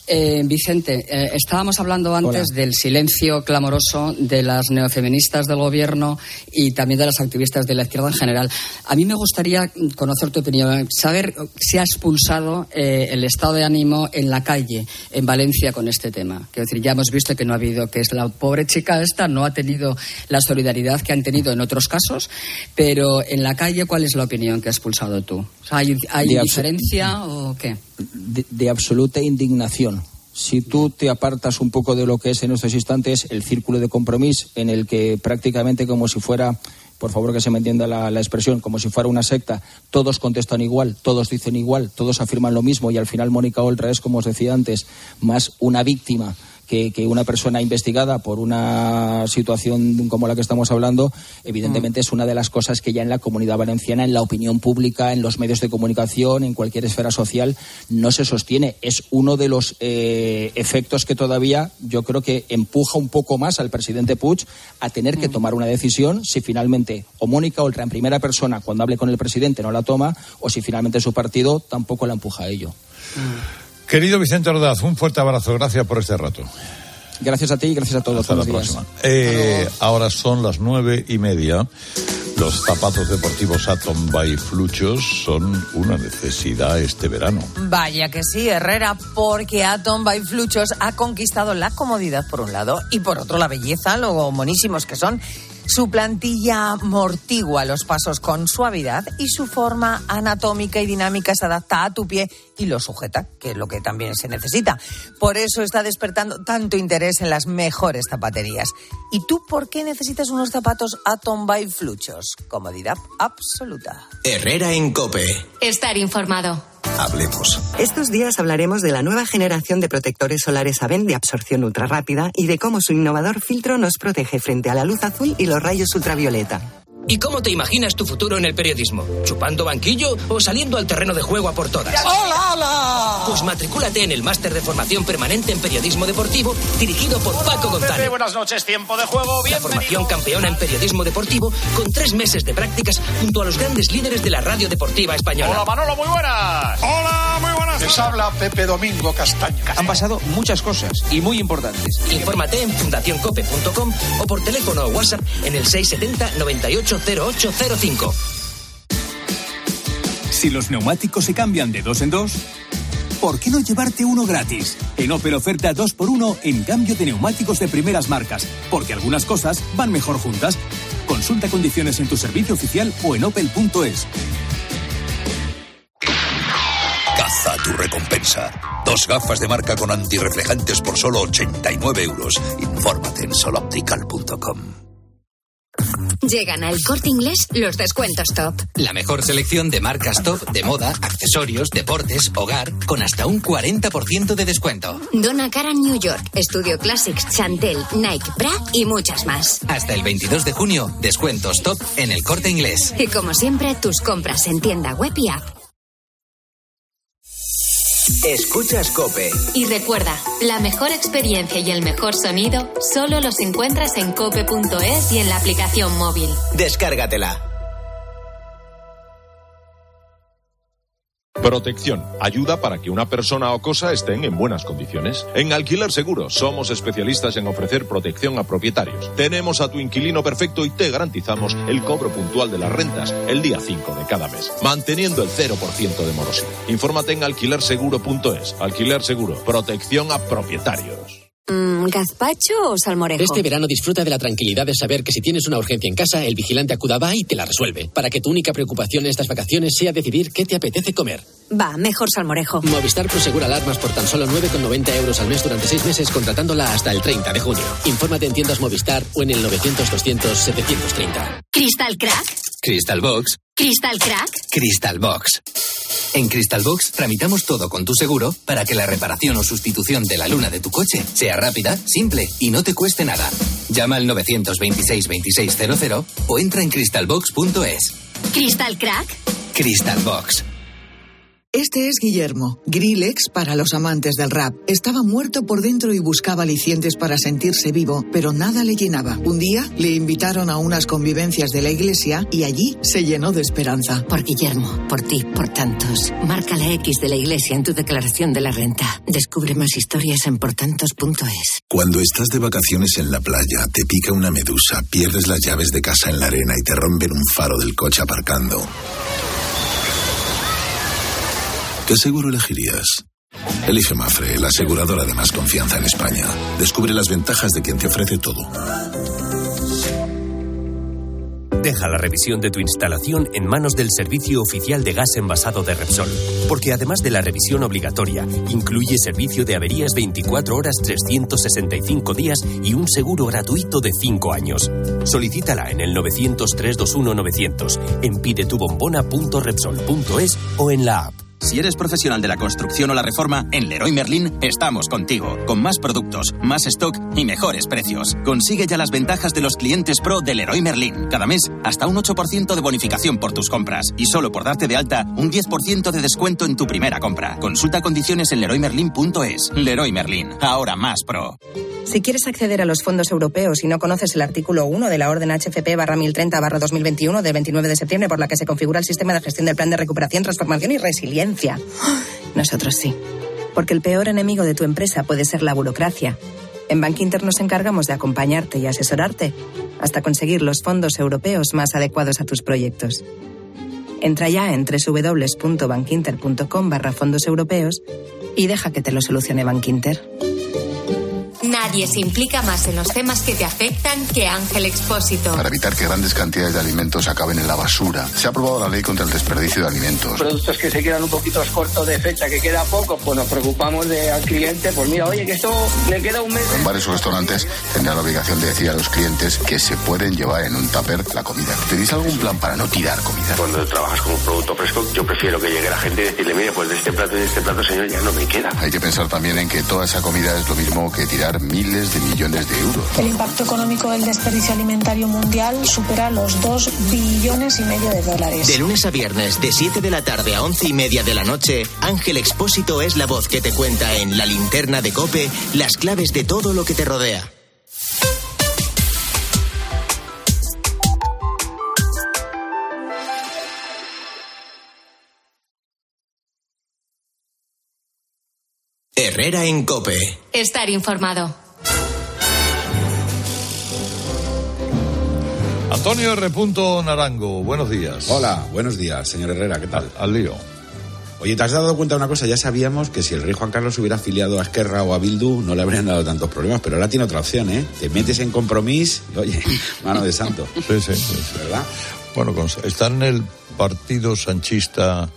Eh, Vicente, eh, estábamos hablando antes Hola. del silencio clamoroso de las neofeministas del gobierno y también de las activistas de la izquierda en general. A mí me gustaría conocer tu opinión, saber si ha expulsado eh, el estado de ánimo en la calle, en Valencia, con este tema. Quiero decir, ya hemos visto que no ha habido, que es la pobre chica esta no ha tenido la solidaridad que han tenido en otros casos, pero en la calle, ¿cuál es la opinión que has expulsado tú? O sea, ¿hay, hay diferencia o qué? De, de absoluta indignación. Si tú te apartas un poco de lo que es en estos instantes el círculo de compromiso, en el que prácticamente como si fuera, por favor que se me entienda la, la expresión, como si fuera una secta, todos contestan igual, todos dicen igual, todos afirman lo mismo y al final Mónica Oltra es, como os decía antes, más una víctima que, que una persona investigada por una situación como la que estamos hablando. Evidentemente mm. es una de las cosas que ya en la Comunidad Valenciana, en la opinión pública, en los medios de comunicación, en cualquier esfera social, no se sostiene. Es uno de los eh, efectos que todavía yo creo que empuja un poco más al presidente Puig a tener que mm. tomar una decisión si finalmente o Mónica Oltra en primera persona cuando hable con el presidente no la toma o si finalmente su partido tampoco la empuja a ello. Mm. Querido Vicente Ordaz, un fuerte abrazo. Gracias por este rato. Gracias a ti y gracias a todos. Hasta la próxima. Eh, ahora son las nueve y media. Los zapatos deportivos Atom by Fluchos son una necesidad este verano. Vaya que sí, Herrera, porque Atom by Fluchos ha conquistado la comodidad por un lado y por otro la belleza, lo monísimos que son. Su plantilla amortigua los pasos con suavidad y su forma anatómica y dinámica se adapta a tu pie y lo sujeta, que es lo que también se necesita. Por eso está despertando tanto interés en las mejores zapaterías. ¿Y tú por qué necesitas unos zapatos Atom by Fluchos? Comodidad absoluta. Herrera en COPE. Estar informado. Hablemos. Estos días hablaremos de la nueva generación de protectores solares Aven de absorción ultrarrápida y de cómo su innovador filtro nos protege frente a la luz azul y los rayos ultravioleta. ¿Y cómo te imaginas tu futuro en el periodismo? ¿Chupando banquillo o saliendo al terreno de juego a por todas? ¡Hola, hola! Pues matricúlate en el máster de formación permanente en periodismo deportivo dirigido por hola, Paco González. Pepe, buenas noches, tiempo de juego. La formación campeona en periodismo deportivo con tres meses de prácticas junto a los grandes líderes de la radio deportiva española. Hola, Manolo, muy buenas. Hola, muy buenas. Les habla Pepe Domingo Castaño. Han pasado muchas cosas y muy importantes. Infórmate en fundación cope punto com o por teléfono o WhatsApp en el seis setenta noventa y ocho cero ocho cero cinco. Si los neumáticos se cambian de dos en dos, ¿por qué no llevarte uno gratis? En Opel oferta dos por uno en cambio de neumáticos de primeras marcas, porque algunas cosas van mejor juntas. Consulta condiciones en tu servicio oficial o en opel punto es. Caza tu recompensa. Dos gafas de marca con antirreflejantes por solo ochenta y nueve euros. Infórmate en soloptical punto com. Llegan al Corte Inglés los descuentos top. La mejor selección de marcas top de moda, accesorios, deportes, hogar, con hasta un cuarenta por ciento de descuento. Donna Karan New York, Studio Classics, Chantel, Nike, Bra y muchas más. Hasta el veintidós de junio, descuentos top en el Corte Inglés. Y como siempre, tus compras en tienda web y app. Escuchas COPE. Y recuerda, la mejor experiencia y el mejor sonido solo los encuentras en cope punto es y en la aplicación móvil. Descárgatela. Protección. Ayuda para que una persona o cosa estén en buenas condiciones. En Alquiler Seguro somos especialistas en ofrecer protección a propietarios. Tenemos a tu inquilino perfecto y te garantizamos el cobro puntual de las rentas el día cinco de cada mes, manteniendo el cero por ciento de morosidad. Infórmate en alquiler seguro punto es. Alquiler Seguro. Protección a propietarios. Mm, ¿Gazpacho o salmorejo? Este verano disfruta de la tranquilidad de saber que si tienes una urgencia en casa, el vigilante acuda y te la resuelve. Para que tu única preocupación en estas vacaciones sea decidir qué te apetece comer. Va, mejor salmorejo. Movistar Prosegura alarmas por tan solo nueve con noventa euros al mes durante seis meses, contratándola hasta el treinta de junio. Infórmate en tiendas Movistar o en el novecientos doscientos setecientos treinta. ¿Crystal Crack? Crystal Box. ¿Crystal Crack? Crystal Box. En Crystal Box tramitamos todo con tu seguro para que la reparación o sustitución de la luna de tu coche sea rápida, simple y no te cueste nada. Llama al novecientos veintiséis veintiséis cero cero o entra en crystal box punto es. ¿Crystal Crack? Crystal Box. Este es Guillermo, Grillex para los amantes del rap. Estaba muerto por dentro y buscaba alicientes para sentirse vivo, pero nada le llenaba. Un día le invitaron a unas convivencias de la iglesia y allí se llenó de esperanza. Por Guillermo, por ti, por tantos. Marca la X de la iglesia en tu declaración de la renta. Descubre más historias en portantos punto es. Cuando estás de vacaciones en la playa, te pica una medusa, pierdes las llaves de casa en la arena y te rompen un faro del coche aparcando. ¿Qué seguro elegirías? Elige Mafre, la aseguradora de más confianza en España. Descubre las ventajas de quien te ofrece todo. Deja la revisión de tu instalación en manos del Servicio Oficial de Gas Envasado de Repsol, porque además de la revisión obligatoria, incluye servicio de averías veinticuatro horas, trescientos sesenta y cinco días y un seguro gratuito de cinco años. Solicítala en el nueve cero cero, tres dos uno, nueve cero cero, en pidetubombona punto repsol punto es o en la app. Si eres profesional de la construcción o la reforma, en Leroy Merlin estamos contigo, con más productos, más stock y mejores precios. Consigue ya las ventajas de los clientes pro de Leroy Merlin. Cada mes, hasta un ocho por ciento de bonificación por tus compras. Y solo por darte de alta, un diez por ciento de descuento en tu primera compra. Consulta condiciones en leroy merlin punto es. Leroy Merlin, ahora más pro. Si quieres acceder a los fondos europeos y no conoces el artículo uno de la orden H F P barra mil treinta barra dos mil veintiuno del veintinueve de septiembre por la que se configura el sistema de gestión del plan de recuperación, transformación y resiliencia. Nosotros sí. Porque el peor enemigo de tu empresa puede ser la burocracia. En Bankinter nos encargamos de acompañarte y asesorarte hasta conseguir los fondos europeos más adecuados a tus proyectos. Entra ya en doble u doble u doble u punto bankinter punto com barra fondos europeos y deja que te lo solucione Bankinter. Nadie se implica más en los temas que te afectan que Ángel Expósito. Para evitar que grandes cantidades de alimentos acaben en la basura, se ha aprobado la ley contra el desperdicio de alimentos. Productos que se quedan un poquito cortos de fecha, que queda poco, pues nos preocupamos de al cliente, pues mira, oye, que esto le queda un mes. En varios restaurantes tendrán la obligación de decir a los clientes que se pueden llevar en un tupper la comida. ¿Tenéis algún plan para no tirar comida? Cuando trabajas con un producto fresco, yo prefiero que llegue la gente y decirle, mire, pues de este plato y de este plato, señor, ya no me queda. Hay que pensar también en que toda esa comida es lo mismo que tirar miles de millones de euros. El impacto económico del desperdicio alimentario mundial supera los dos billones y medio de dólares. De lunes a viernes, de siete de la tarde a once y media de la noche, Ángel Expósito es la voz que te cuenta en La Linterna de COPE las claves de todo lo que te rodea. Herrera en COPE. Estar informado. Antonio R. Narango, buenos días. Hola, buenos días, señor Herrera, ¿qué tal? Al, al lío. Oye, ¿te has dado cuenta de una cosa? Ya sabíamos que si el rey Juan Carlos hubiera afiliado a Esquerra o a Bildu no le habrían dado tantos problemas, pero ahora tiene otra opción, ¿eh? Te metes en Compromís y, oye, mano de santo. Sí, sí, sí. ¿Verdad? Bueno, está en el partido sanchista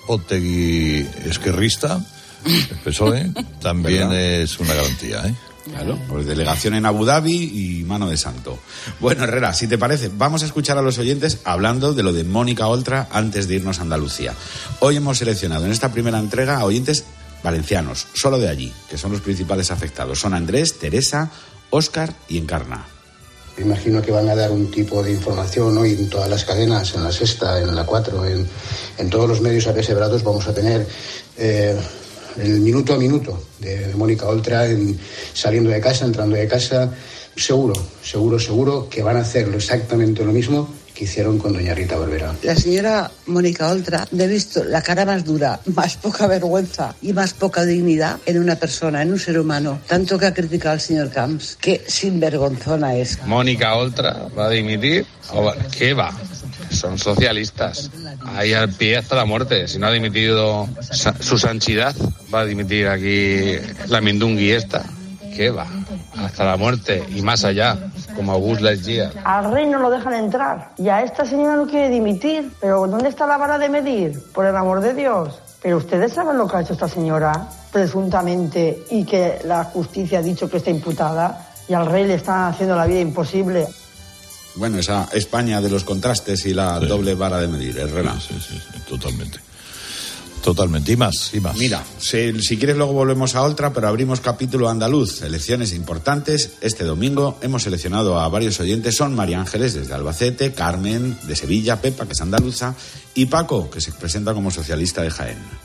Otegi Esquerrista, el P S O E, también es una garantía, ¿eh? Claro, pues delegación en Abu Dhabi y mano de santo. Bueno, Herrera, si te parece, vamos a escuchar a los oyentes hablando de lo de Mónica Oltra antes de irnos a Andalucía. Hoy hemos seleccionado en esta primera entrega a oyentes valencianos, solo de allí, que son los principales afectados. Son Andrés, Teresa, Óscar y Encarna. Me imagino que van a dar un tipo de información hoy en todas las cadenas, en la Sexta, en la Cuatro, en, en todos los medios apesebrados vamos a tener... Eh, el minuto a minuto de, de Mónica Oltra en, saliendo de casa, entrando de casa, seguro, seguro, seguro que van a hacer exactamente lo mismo que hicieron con doña Rita Barberá. La señora Mónica Oltra le he visto la cara más dura, más poca vergüenza y más poca dignidad en una persona, en un ser humano, tanto que ha criticado al señor Camps. Qué sinvergonzona es. Mónica Oltra va a dimitir, o va, ¿qué va? Son socialistas, ahí al pie hasta la muerte. Si no ha dimitido su sanchidad, va a dimitir aquí la mindungui esta. ¿Qué va? Hasta la muerte y más allá, como Auguste Lightyear. Al rey no lo dejan entrar y a esta señora no quiere dimitir. Pero ¿dónde está la vara de medir? Por el amor de Dios. Pero ustedes saben lo que ha hecho esta señora, presuntamente, y que la justicia ha dicho que está imputada, y al rey le están haciendo la vida imposible. Bueno, esa España de los contrastes y la sí. doble vara de medir, Herrera. Sí, sí, sí, totalmente. Totalmente. Y más, y más. Mira, si, si quieres luego volvemos a Oltra, pero abrimos capítulo andaluz. Elecciones importantes. Este domingo hemos seleccionado a varios oyentes. Son María Ángeles desde Albacete, Carmen de Sevilla, Pepa, que es andaluza, y Paco, que se presenta como socialista de Jaén.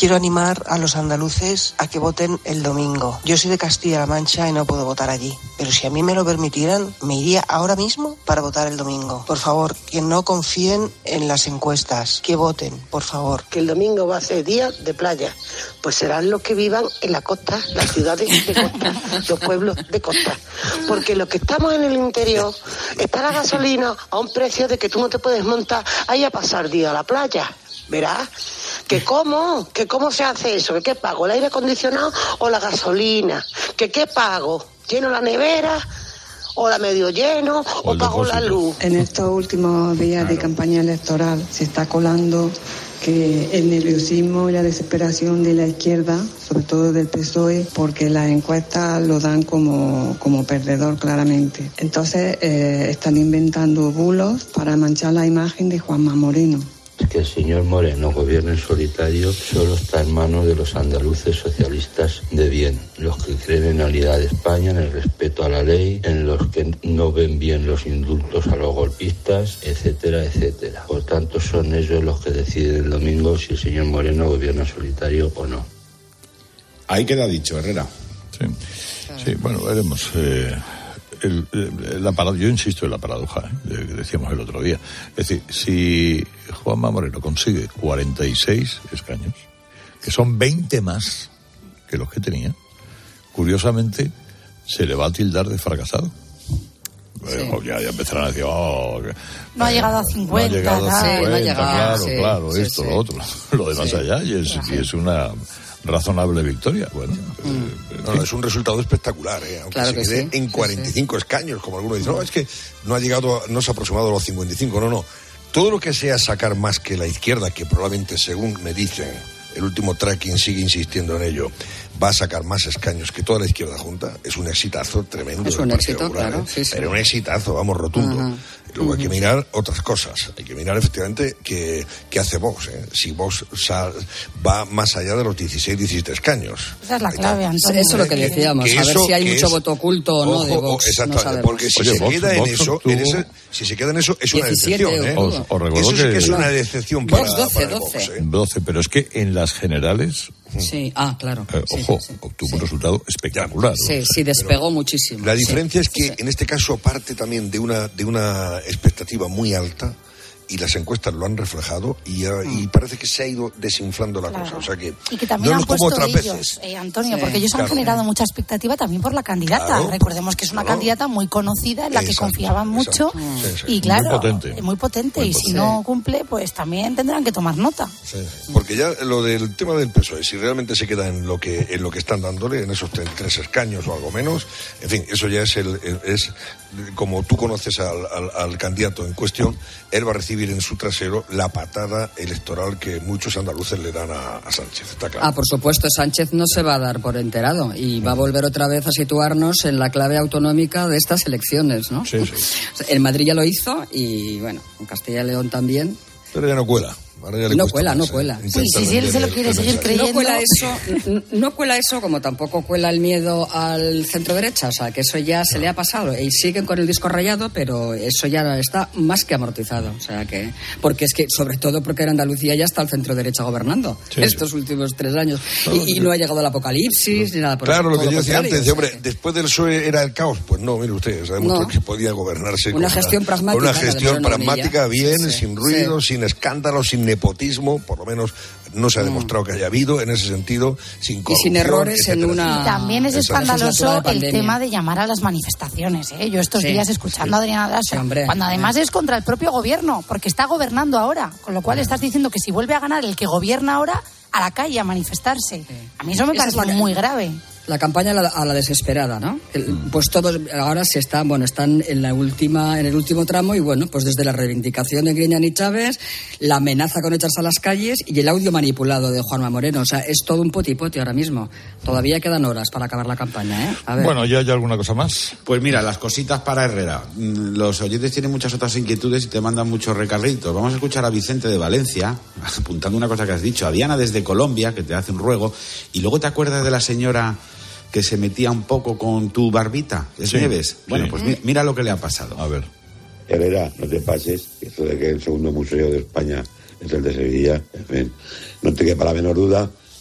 quiero animar a los andaluces a que voten el domingo. Yo soy de Castilla-La Mancha y no puedo votar allí, pero si a mí me lo permitieran, me iría ahora mismo para votar el domingo. Por favor, que no confíen en las encuestas, que voten, por favor. Que el domingo va a ser día de playa, pues serán los que vivan en la costa, las ciudades de costa, los pueblos de costa, porque los que estamos en el interior está la gasolina a un precio de que tú no te puedes montar ahí a pasar día a la playa. ¿Verás? ¿Que cómo? ¿Que cómo se hace eso? ¿Que qué pago? ¿El aire acondicionado o la gasolina? ¿Que qué pago? ¿Lleno la nevera? ¿O la medio lleno? ¿O, ¿O pago la luz? En estos últimos días de campaña electoral se está colando que el nerviosismo y la desesperación de la izquierda, sobre todo del P S O E, porque las encuestas lo dan como, como perdedor claramente. Entonces eh, están inventando bulos para manchar la imagen de Juanma Moreno. Que el señor Moreno gobierne en solitario solo está en manos de los andaluces socialistas de bien, los que creen en la unidad de España, en el respeto a la ley, en los que no ven bien los indultos a los golpistas, etcétera, etcétera. Por tanto, son ellos los que deciden el domingo si el señor Moreno gobierna en solitario o no. Ahí queda dicho, Herrera. Sí, sí, bueno, veremos. Eh... El, el, la parado, yo insisto en la paradoja ¿eh? de, que decíamos el otro día. Es decir, si Juanma Moreno consigue cuarenta y seis escaños, que son veinte más que los que tenía, curiosamente se le va a tildar de fracasado. Sí. Eh, ya, ya empezarán a decir, oh, que, no ha llegado a cincuenta, no ha llegado a cincuenta, sí, no ha llegado, claro, sí, claro, sí, esto, sí. lo otro, lo demás sí. allá, y es, y es una razonable victoria. Bueno, mm. eh, no, no, es un resultado espectacular, ¿eh? Aunque claro se quede sí. en cuarenta y cinco sí, sí. escaños, como algunos dicen, no, es que no ha llegado, no se ha aproximado a los cincuenta y cinco, no, no. Todo lo que sea sacar más que la izquierda, que probablemente, según me dicen, el último tracking sigue insistiendo en ello, va a sacar más escaños que toda la izquierda junta, es un exitazo tremendo. Es un éxito, Popular, claro. ¿eh? Sí, sí. Pero un exitazo, vamos, rotundo. Uh-huh. Luego uh-huh. hay que mirar otras cosas. Hay que mirar, efectivamente, qué, qué hace Vox. ¿eh? Si Vox sal, va más allá de los dieciséis, diecisiete escaños. Esa es la clave, Antonio. Eso es lo que decíamos, que a ver si hay mucho es, voto oculto o no ojo, de Vox. Exactamente, no porque si, Oye, se Vox, queda Vox, en eso, en ese, si se queda en eso, es una decepción. ¿eh? Os, os eso sí que, que es una decepción para, doce, para doce. Vox. ¿eh? doce, pero es que en las generales... Sí, ah, claro. Eh, sí, ojo, sí, obtuvo sí. un resultado espectacular. Sí, ¿no? sí, despegó Pero muchísimo. La diferencia sí, es que sí. en este caso parte también de una de una expectativa muy alta, y las encuestas lo han reflejado, y, mm. y parece que se ha ido desinflando la claro. cosa. O sea que y que también no han puesto otras ellos, veces. Eh, Antonio, sí, porque ellos claro. han generado mucha expectativa también por la candidata. Claro, Recordemos que es una claro. candidata muy conocida, en la Exacto, que confiaban mucho, sí, sí. y claro, muy potente. muy potente. Muy y potente. si no cumple, pues también tendrán que tomar nota. Sí, porque ya lo del tema del P S O E, si realmente se queda en lo que en lo que están dándole, en esos treinta y tres escaños o algo menos, en fin, eso ya es el, el es como tú conoces al, al, al candidato en cuestión, él va a recibir en su trasero la patada electoral que muchos andaluces le dan a, a Sánchez, está claro. Ah, por supuesto, Sánchez no se va a dar por enterado y va a volver otra vez a situarnos en la clave autonómica de estas elecciones, ¿no? Sí, sí. En Madrid ya lo hizo y, bueno, en Castilla y León también. Pero ya no cuela. No cuela, no cuela. Sí, sí, sí, él se lo quiere seguir creyendo. No cuela eso, no cuela eso como tampoco cuela el miedo al centro derecha, o sea, que eso ya se le ha pasado y siguen con el disco rayado, pero eso ya está más que amortizado, o sea que, porque es que, sobre todo porque en Andalucía ya está el centro derecha gobernando sí, estos sí. últimos tres años no, y, y no ha llegado el apocalipsis no. ni nada por Claro, eso, lo que yo decía antes, o sea, hombre, que... después del P S O E era el caos, pues no, mire usted, sabemos no. que podía gobernarse una con gestión una, pragmática, con una gestión pragmática, bien, sí, sin ruido, sí. sin escándalos, sin nepotismo, por lo menos no se ha demostrado que haya habido en ese sentido, sin corrupción, y sin errores etcétera. en una... Y también es escandaloso de el tema de llamar a las manifestaciones, ¿eh? Yo estos sí, días escuchando sí. a Adriana Lastra, sí, cuando además es contra el propio gobierno, porque está gobernando ahora, con lo cual estás diciendo que si vuelve a ganar el que gobierna ahora, a la calle a manifestarse. Sí. A mí eso me parece es muy grave. La campaña a la, a la desesperada, ¿no? El, pues todos ahora se están, bueno, están en la última, en el último tramo y bueno, pues desde la reivindicación de Griñán y Chávez, la amenaza con echarse a las calles y el audio manipulado de Juanma Moreno, o sea, es todo un potipote ahora mismo. Todavía quedan horas para acabar la campaña, ¿eh? A ver. Bueno, ¿ya hay alguna cosa más? Pues mira, las cositas para Herrera. Los oyentes tienen muchas otras inquietudes y te mandan muchos recarritos. Vamos a escuchar a Vicente de Valencia, apuntando una cosa que has dicho, a Diana desde Colombia, que te hace un ruego, y luego te acuerdas de la señora que se metía un poco con tu barbita, ¿es sí, Nieves? Bueno, sí. pues mira, mira lo que le ha pasado. A ver. Herrera, no te pases, esto de que el segundo museo de España es el de Sevilla, en fin, no te quepa la menor duda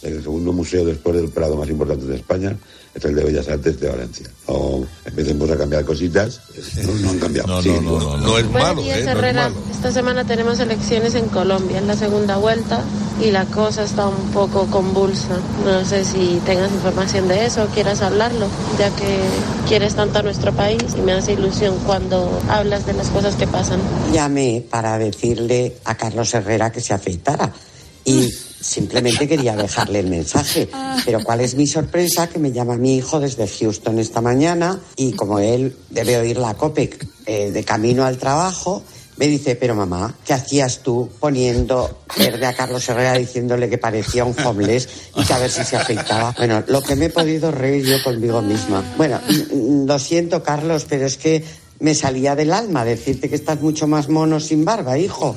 El segundo museo después del Prado más importante de España es el de Bellas Artes de Valencia. O empecemos a cambiar cositas, no, no han cambiado. No, Sí, no, no, no, no es malo, Buenos días, ¿eh? No es Herrera. malo. Esta semana tenemos elecciones en Colombia, en la segunda vuelta, y la cosa está un poco convulsa. No sé si tengas información de eso o quieras hablarlo, ya que quieres tanto a nuestro país y me hace ilusión cuando hablas de las cosas que pasan. Llamé para decirle a Carlos Herrera que se afeitara y simplemente quería dejarle el mensaje. Pero ¿cuál es mi sorpresa? Que me llama mi hijo desde Houston esta mañana y como él debe oír la COPE eh, de camino al trabajo, me dice, pero mamá, ¿qué hacías tú poniendo verde a Carlos Herrera diciéndole que parecía un homeless y que a ver si se afeitaba? Bueno, lo que me he podido reír yo conmigo misma. Bueno, lo siento, Carlos, pero es que me salía del alma decirte que estás mucho más mono sin barba, hijo.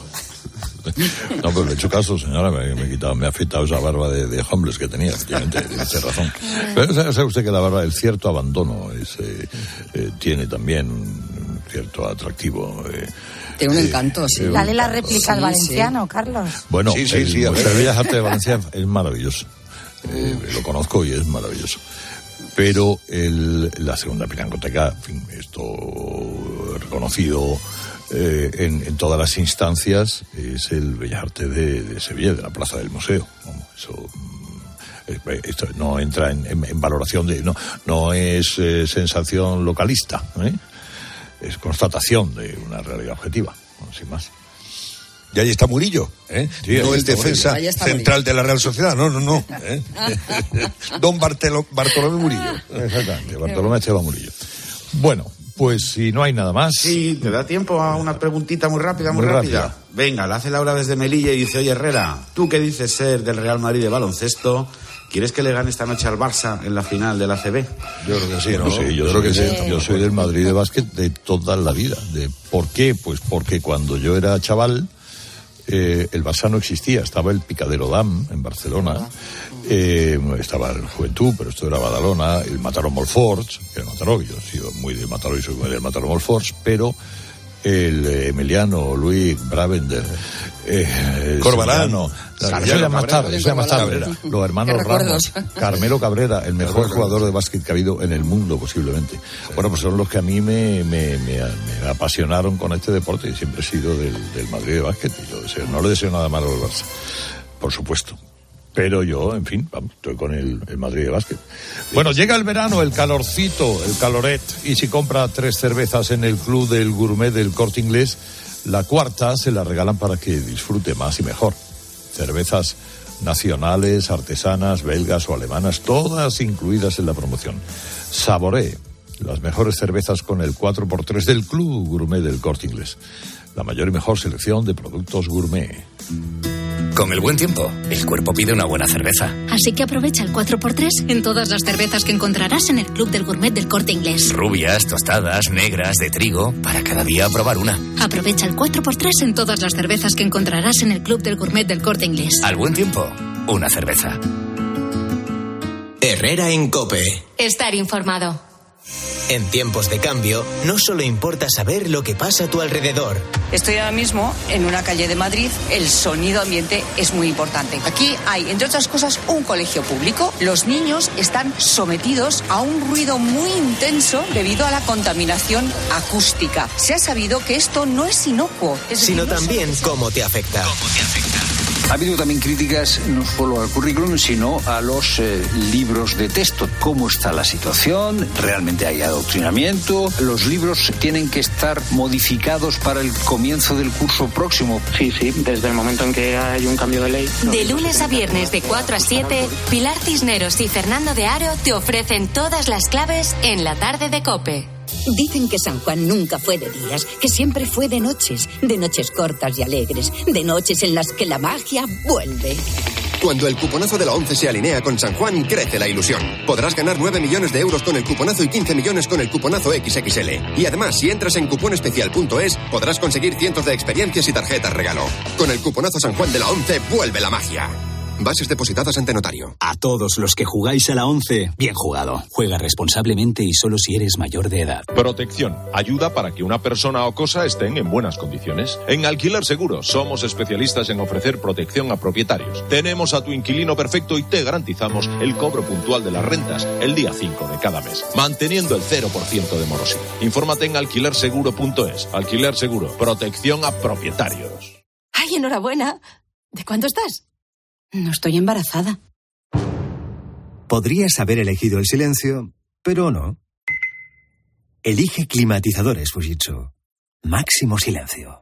No, pero le he hecho caso, señora, me, me he quitado, me ha afeitado esa barba de, de homeless que tenía, efectivamente, tiene usted razón. Pero sabe, sabe usted que la barba, el cierto abandono, es, eh, eh, tiene también un cierto atractivo. Eh, Tiene un encanto, sí. eh, Dale la réplica al Sí, valenciano, Carlos. Bueno, Sí, sí, el sí, a Museo ver. de Bellas Artes de Valencia es maravilloso. Eh, lo conozco y es maravilloso. Pero el, la segunda pinacoteca, en fin, esto reconocido eh, en, en todas las instancias, es el Bellas Artes de, de Sevilla, de la Plaza del Museo. Vamos, eso mm, eh, esto no entra en, en, en valoración de... No, no es eh, sensación localista, ¿eh? Es constatación de una realidad objetiva, no, sin más. Y ahí está Murillo, ¿eh? Sí, no ahí el está defensa Murillo. Ahí está central de la Real Sociedad, no, no, no. ¿eh? Don Bartelo, Bartolomé Murillo. Exactamente, Bartolomé Esteban Murillo. Bueno, pues si no hay nada más... Sí, ¿te da tiempo a una preguntita muy rápida, muy, Muy rápida? rápida. Venga, la hace Laura desde Melilla y dice, oye Herrera, tú que dices ser del Real Madrid de baloncesto, ¿quieres que le gane esta noche al Barça en la final de la A C B? Yo creo que sí, No sé, yo, soy, de- yo soy del Madrid de básquet de toda la vida. De, ¿Por qué? Pues porque cuando yo era chaval, eh, el Barça no existía. Estaba el Picadero Dam en Barcelona, eh, estaba el Juventud, pero esto era Badalona, el Mataró Molforts, que era Mataró, yo he sido muy de Mataró y soy muy del Mataró Molforts, pero el eh, Emiliano, Luis Bravender, eh, Corbalán. Sevillano, Carmelo eso ya más Cabrera. tarde, eso ya más tarde. Cabrera. Los hermanos ¿Qué recuerdos? Ramos, Carmelo Cabrera, el mejor jugador de básquet que ha habido en el mundo posiblemente. Bueno, pues son los que a mí me, me, me, me apasionaron con este deporte y siempre he sido del, del Madrid de básquet. Y yo deseo, no le deseo nada malo al Barça, por supuesto. Pero yo, en fin, vamos, estoy con el, el Madrid de básquet. Bueno, llega el verano, el calorcito, el caloret, y si compra tres cervezas en el Club del Gourmet del Corte Inglés, la cuarta se la regalan para que disfrute más y mejor. Cervezas nacionales, artesanas, belgas o alemanas, todas incluidas en la promoción. Saboree las mejores cervezas con el cuatro por tres del Club Gourmet del Corte Inglés. La mayor y mejor selección de productos gourmet. Con el buen tiempo, el cuerpo pide una buena cerveza. Así que aprovecha el cuatro por tres en todas las cervezas que encontrarás en el Club del Gourmet del Corte Inglés. Rubias, tostadas, negras, de trigo, para cada día probar una. Aprovecha el cuatro por tres en todas las cervezas que encontrarás en el Club del Gourmet del Corte Inglés. Al buen tiempo, una cerveza. Herrera en COPE. Estar informado. En tiempos de cambio, no solo importa saber lo que pasa a tu alrededor. Estoy ahora mismo en una calle de Madrid. El sonido ambiente es muy importante. Aquí hay, entre otras cosas, un colegio público. Los niños están sometidos a un ruido muy intenso debido a la contaminación acústica. Se ha sabido que esto no es inocuo. Es Sino decir, no también cómo te afecta. Ha habido también críticas no solo al currículum, sino a los eh, libros de texto. ¿Cómo está la situación? ¿Realmente hay adoctrinamiento? ¿Los libros tienen que estar modificados para el comienzo del curso próximo? Sí, sí, desde el momento en que hay un cambio de ley. De lunes a viernes de cuatro a siete, Pilar Cisneros y Fernando de Aro te ofrecen todas las claves en la tarde de COPE. Dicen que San Juan nunca fue de días, que siempre fue de noches, de noches cortas y alegres, de noches en las que la magia vuelve. Cuando el cuponazo de la ONCE se alinea con San Juan, crece la ilusión. Podrás ganar nueve millones de euros con el cuponazo y quince millones con el cuponazo equis equis ele. Y además, si entras en cuponespecial punto es, podrás conseguir cientos de experiencias y tarjetas regalo. Con el cuponazo San Juan de la ONCE, vuelve la magia. Bases depositadas ante notario. A todos los que jugáis a la once, bien jugado. Juega responsablemente y solo si eres mayor de edad. Protección. Ayuda para que una persona o cosa estén en buenas condiciones. En Alquiler Seguro somos especialistas en ofrecer protección a propietarios. Tenemos a tu inquilino perfecto y te garantizamos el cobro puntual de las rentas el día cinco de cada mes, manteniendo el cero por ciento de morosidad. Infórmate en alquiler seguro punto es. Alquiler Seguro. Protección a propietarios. ¡Ay, enhorabuena! ¿De cuánto estás? No estoy embarazada. Podrías haber elegido el silencio, pero no. Elige climatizadores Fujitsu. Máximo silencio.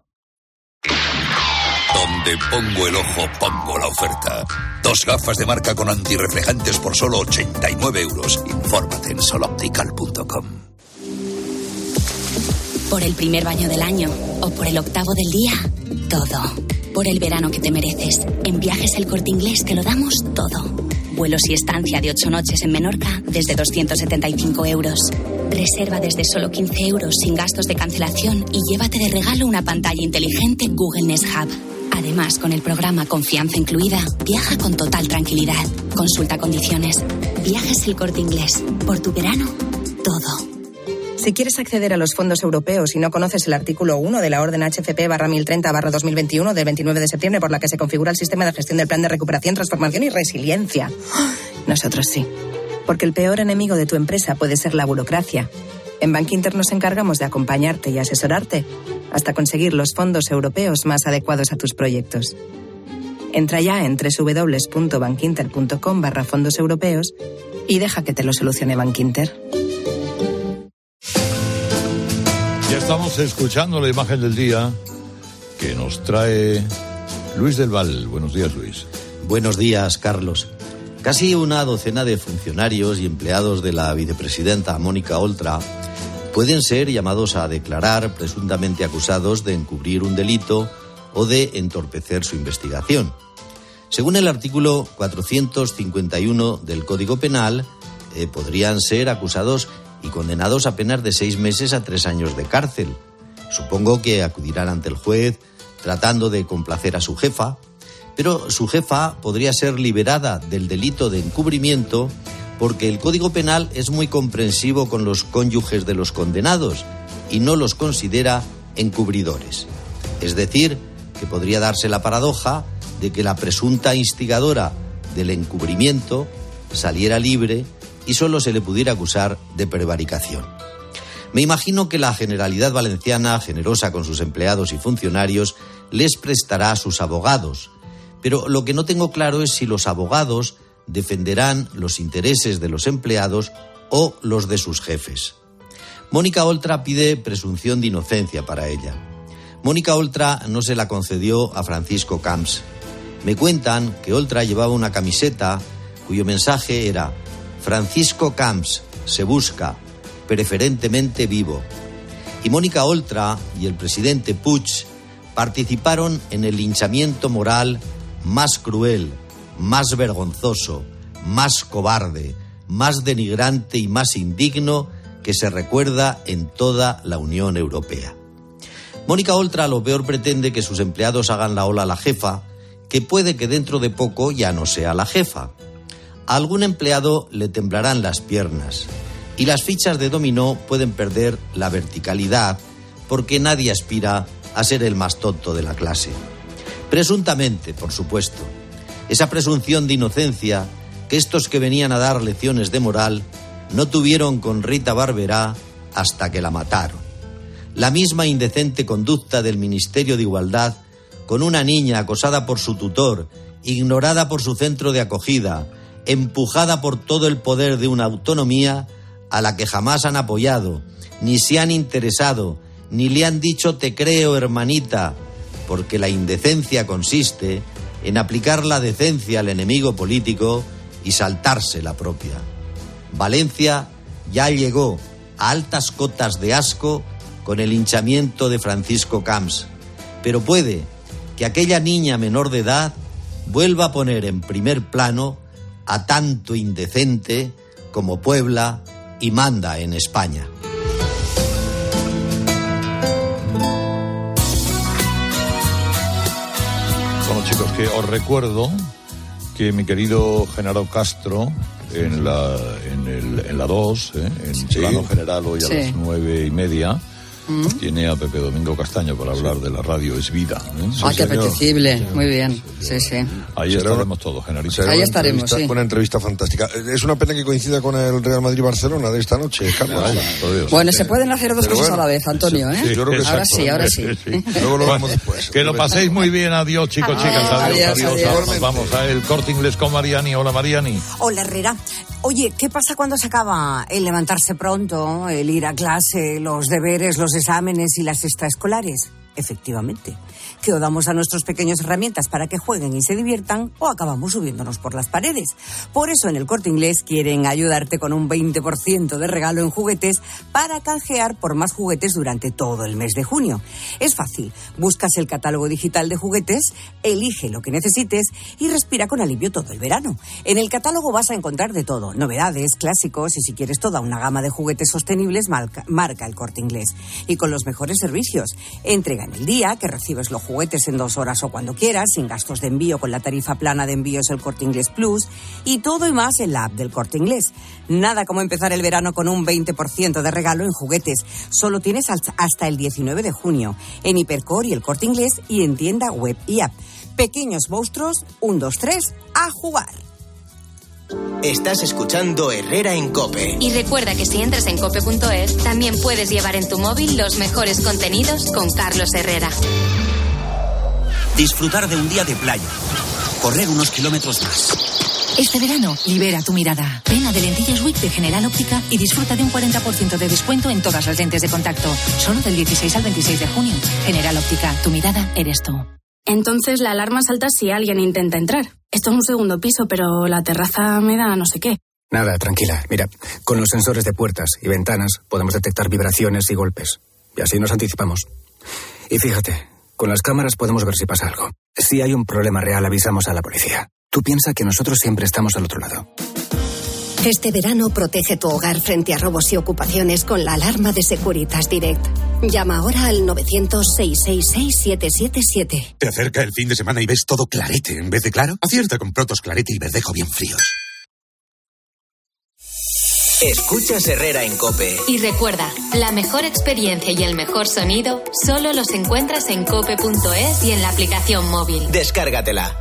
Donde pongo el ojo, pongo la oferta. Dos gafas de marca con antirreflejantes por solo ochenta y nueve euros. Infórmate en soloptical punto com. Por el primer baño del año o por el octavo del día, todo. Por el verano que te mereces. En Viajes El Corte Inglés te lo damos todo. Vuelos y estancia de ocho noches en Menorca desde doscientos setenta y cinco euros. Reserva desde solo quince euros sin gastos de cancelación y llévate de regalo una pantalla inteligente Google Nest Hub. Además, con el programa Confianza Incluida, viaja con total tranquilidad. Consulta condiciones. Viajes El Corte Inglés. Por tu verano, todo. Si quieres acceder a los fondos europeos y no conoces el artículo uno de la orden H F P barra mil treinta barra dos mil veintiuno del veintinueve de septiembre por la que se configura el sistema de gestión del plan de recuperación, transformación y resiliencia. Nosotros sí. Porque el peor enemigo de tu empresa puede ser la burocracia. En Bankinter nos encargamos de acompañarte y asesorarte hasta conseguir los fondos europeos más adecuados a tus proyectos. Entra ya en doble u doble u doble u punto bankinter punto com barra fondos europeos y deja que te lo solucione Bankinter. Ya estamos escuchando la imagen del día que nos trae Luis del Val. Buenos días, Luis. Buenos días, Carlos. Casi una docena de funcionarios y empleados de la vicepresidenta Mónica Oltra pueden ser llamados a declarar presuntamente acusados de encubrir un delito o de entorpecer su investigación. Según el artículo cuatrocientos cincuenta y uno del Código Penal, eh, podrían ser acusados y condenados a penas de seis meses a tres años de cárcel. Supongo que acudirán ante el juez tratando de complacer a su jefa, pero su jefa podría ser liberada del delito de encubrimiento porque el Código Penal es muy comprensivo con los cónyuges de los condenados y no los considera encubridores. Es decir, que podría darse la paradoja de que la presunta instigadora del encubrimiento saliera libre y solo se le pudiera acusar de prevaricación. Me imagino que la Generalidad Valenciana, generosa con sus empleados y funcionarios, les prestará a sus abogados. Pero lo que no tengo claro es si los abogados defenderán los intereses de los empleados o los de sus jefes. Mónica Oltra pide presunción de inocencia para ella. Mónica Oltra no se la concedió a Francisco Camps. Me cuentan que Oltra llevaba una camiseta cuyo mensaje era: Francisco Camps se busca, preferentemente vivo. Y Mónica Oltra y el presidente Puig participaron en el linchamiento moral más cruel, más vergonzoso, más cobarde, más denigrante y más indigno que se recuerda en toda la Unión Europea. Mónica Oltra lo peor pretende que sus empleados hagan la ola a la jefa, que puede que dentro de poco ya no sea la jefa. A algún empleado le temblarán las piernas y las fichas de dominó pueden perder la verticalidad porque nadie aspira a ser el más tonto de la clase. Presuntamente, por supuesto. Esa presunción de inocencia que estos que venían a dar lecciones de moral no tuvieron con Rita Barberá hasta que la mataron. La misma indecente conducta del Ministerio de Igualdad con una niña acosada por su tutor, ignorada por su centro de acogida, empujada por todo el poder de una autonomía a la que jamás han apoyado, ni se han interesado, ni le han dicho te creo, hermanita, porque la indecencia consiste en aplicar la decencia al enemigo político y saltarse la propia. Valencia ya llegó a altas cotas de asco con el hinchamiento de Francisco Camps, pero puede que aquella niña menor de edad vuelva a poner en primer plano a tanto indecente como Puebla y manda en España. Bueno, chicos, que os recuerdo que mi querido Genaro Castro, en la en, el, en la dos, ¿eh? en sí. Plano General, hoy a sí. las nueve y media, ¿Mm? tiene a Pepe Domingo Castaño para hablar de la radio Es Vida. ¿eh? Sí, ¡ay, qué apetecible! Sí. Muy bien, sí, sí. Ahí será estaremos todos, Genarito. Ahí estaremos, sí. Una entrevista fantástica. Es una pena que coincida con el Real Madrid-Barcelona de esta noche, Carlos. Ay, Dios, bueno, sí. se pueden hacer dos Pero cosas bueno, a la vez, Antonio, ¿eh? Sí, yo creo que ahora sí, ahora sí. sí. Luego lo vemos después. Que lo paséis muy bien. Adiós, chicos, adiós, chicas. Adiós, adiós. adiós, adiós. Vamos, vamos a El Corte Inglés con Mariani. Hola, Mariani. Hola, Herrera. Oye, ¿qué pasa cuando se acaba el levantarse pronto, el ir a clase, los deberes, los exámenes y las extraescolares? Efectivamente, que o damos a nuestros pequeños herramientas para que jueguen y se diviertan, o acabamos subiéndonos por las paredes. Por eso en El Corte Inglés quieren ayudarte con un veinte por ciento de regalo en juguetes para canjear por más juguetes durante todo el mes de junio. Es fácil, buscas el catálogo digital de juguetes, elige lo que necesites y respira con alivio todo el verano. En el catálogo vas a encontrar de todo, novedades, clásicos y si quieres toda una gama de juguetes sostenibles, marca, marca El Corte Inglés. Y con los mejores servicios, entrega en el día, que recibes los juguetes en dos horas o cuando quieras, sin gastos de envío con la tarifa plana de envíos El Corte Inglés Plus, y todo y más en la app del Corte Inglés. Nada como empezar el verano con un veinte por ciento de regalo en juguetes. Solo tienes hasta el diecinueve de junio, en Hipercor y El Corte Inglés y en tienda web y app. Pequeños monstruos, un, dos, tres, a jugar. Estás escuchando Herrera en COPE. Y recuerda que si entras en cope punto es, también puedes llevar en tu móvil los mejores contenidos con Carlos Herrera. Disfrutar de un día de playa. Correr unos kilómetros más. Este verano, libera tu mirada. Ven a The Lentillas Week de General Óptica y disfruta de un cuarenta por ciento de descuento en todas las lentes de contacto. Solo del dieciséis al veintiséis de junio. General Óptica, tu mirada eres tú. Entonces la alarma salta si alguien intenta entrar. Esto es un segundo piso, pero la terraza me da no sé qué. Nada, tranquila. Mira, con los sensores de puertas y ventanas podemos detectar vibraciones y golpes. Y así nos anticipamos. Y fíjate, con las cámaras podemos ver si pasa algo. Si hay un problema real, avisamos a la policía. Tú piensa que nosotros siempre estamos al otro lado. Este verano protege tu hogar frente a robos y ocupaciones con la alarma de Securitas Direct. Llama ahora al novecientos, seiscientos sesenta y seis, siete siete siete. Te acerca el fin de semana y ves todo clarete en vez de claro. Acierta con Protos Clarete y Verdejo bien fríos. Escuchas Herrera en COPE. Y recuerda, la mejor experiencia y el mejor sonido solo los encuentras en cope punto es y en la aplicación móvil. Descárgatela.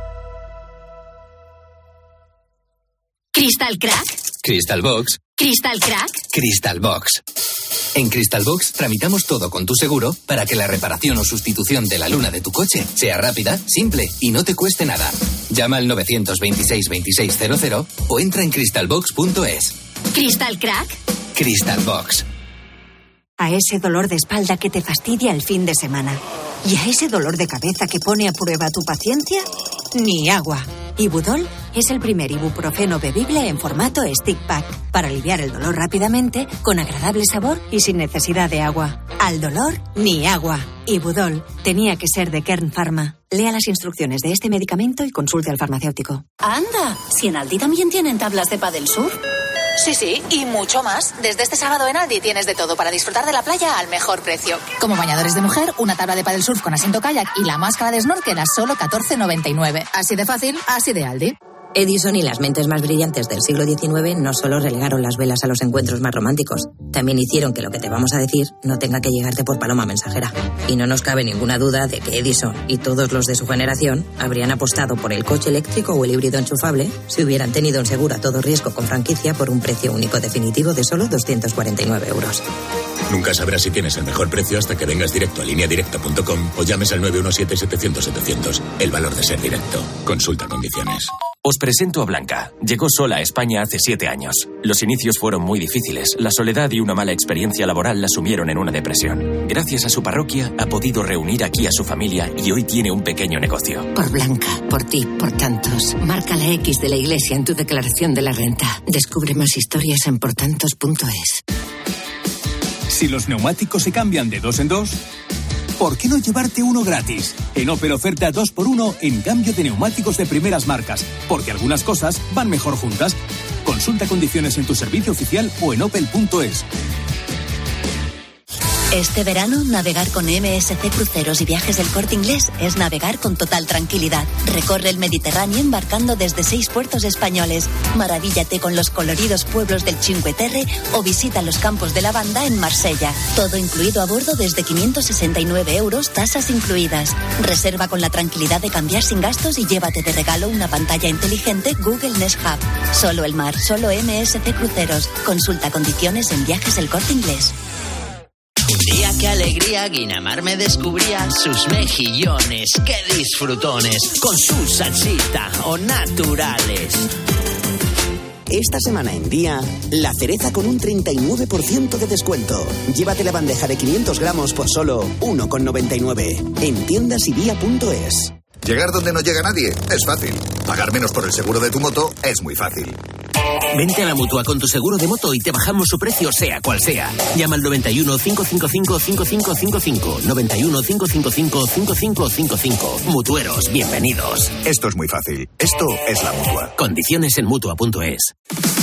¿Crystal Crack? Crystal Box. ¿Crystal Crack? Crystal Box. En Crystal Box tramitamos todo con tu seguro para que la reparación o sustitución de la luna de tu coche sea rápida, simple y no te cueste nada. Llama al novecientos veintiséis veintiséis cero cero o entra en crystal box punto es. ¿Crystal Crack? Crystal Box. A ese dolor de espalda que te fastidia el fin de semana. ¿Y a ese dolor de cabeza que pone a prueba tu paciencia? Ni agua. Ibudol es el primer ibuprofeno bebible en formato stick pack para aliviar el dolor rápidamente, con agradable sabor y sin necesidad de agua. Al dolor, ni agua. Ibudol tenía que ser de Kern Pharma. Lea las instrucciones de este medicamento y consulte al farmacéutico. ¡Anda! ¿Si en Aldi también tienen tablas de Padel Surf? Sí, sí, y mucho más. Desde este sábado en Aldi tienes de todo para disfrutar de la playa al mejor precio. Como bañadores de mujer, una tabla de Padel Surf con asiento kayak y la máscara de snorkel a solo catorce noventa y nueve. Así de fácil, así de Aldi. Edison y las mentes más brillantes del siglo diecinueve no solo relegaron las velas a los encuentros más románticos, también hicieron que lo que te vamos a decir no tenga que llegarte por paloma mensajera. Y no nos cabe ninguna duda de que Edison y todos los de su generación habrían apostado por el coche eléctrico o el híbrido enchufable si hubieran tenido un seguro a todo riesgo con franquicia por un precio único definitivo de solo doscientos cuarenta y nueve euros. Nunca sabrás si tienes el mejor precio hasta que vengas directo a línea directa punto com o llames al nueve uno siete, setecientos, setecientos. El valor de ser directo. Consulta condiciones. Os presento a Blanca. Llegó sola a España hace siete años. Los inicios fueron muy difíciles. La soledad y una mala experiencia laboral la sumieron en una depresión. Gracias a su parroquia, ha podido reunir aquí a su familia y hoy tiene un pequeño negocio. Por Blanca, por ti, por tantos. Marca la X de la iglesia en tu declaración de la renta. Descubre más historias en portantos punto es. Si los neumáticos se cambian de dos en dos, ¿por qué no llevarte uno gratis? En Opel oferta dos por uno en cambio de neumáticos de primeras marcas, porque algunas cosas van mejor juntas. Consulta condiciones en tu servicio oficial o en opel punto es. Este verano, navegar con M S C Cruceros y Viajes del Corte Inglés es navegar con total tranquilidad. Recorre el Mediterráneo embarcando desde seis puertos españoles. Maravíllate con los coloridos pueblos del Cinque Terre o visita los campos de lavanda en Marsella. Todo incluido a bordo desde quinientos sesenta y nueve euros, tasas incluidas. Reserva con la tranquilidad de cambiar sin gastos y llévate de regalo una pantalla inteligente Google Nest Hub. Solo el mar, solo M S C Cruceros. Consulta condiciones en Viajes del Corte Inglés. Un día, qué alegría, Guinamar me descubría sus mejillones, qué disfrutones, con su salsita o naturales. Esta semana en Día, la cereza con un treinta y nueve por ciento de descuento. Llévate la bandeja de quinientos gramos por solo uno con noventa y nueve. En tiendas y día punto es. Llegar donde no llega nadie es fácil. Pagar menos por el seguro de tu moto es muy fácil. Vente a la Mutua con tu seguro de moto y te bajamos su precio sea cual sea. Llama al noventa y uno, cinco cinco cinco, cinco cinco cinco cinco. noventa y uno, cinco cinco cinco, cinco cinco cinco cinco. Mutueros, bienvenidos. Esto es muy fácil. Esto es la Mutua. Condiciones en Mutua punto es.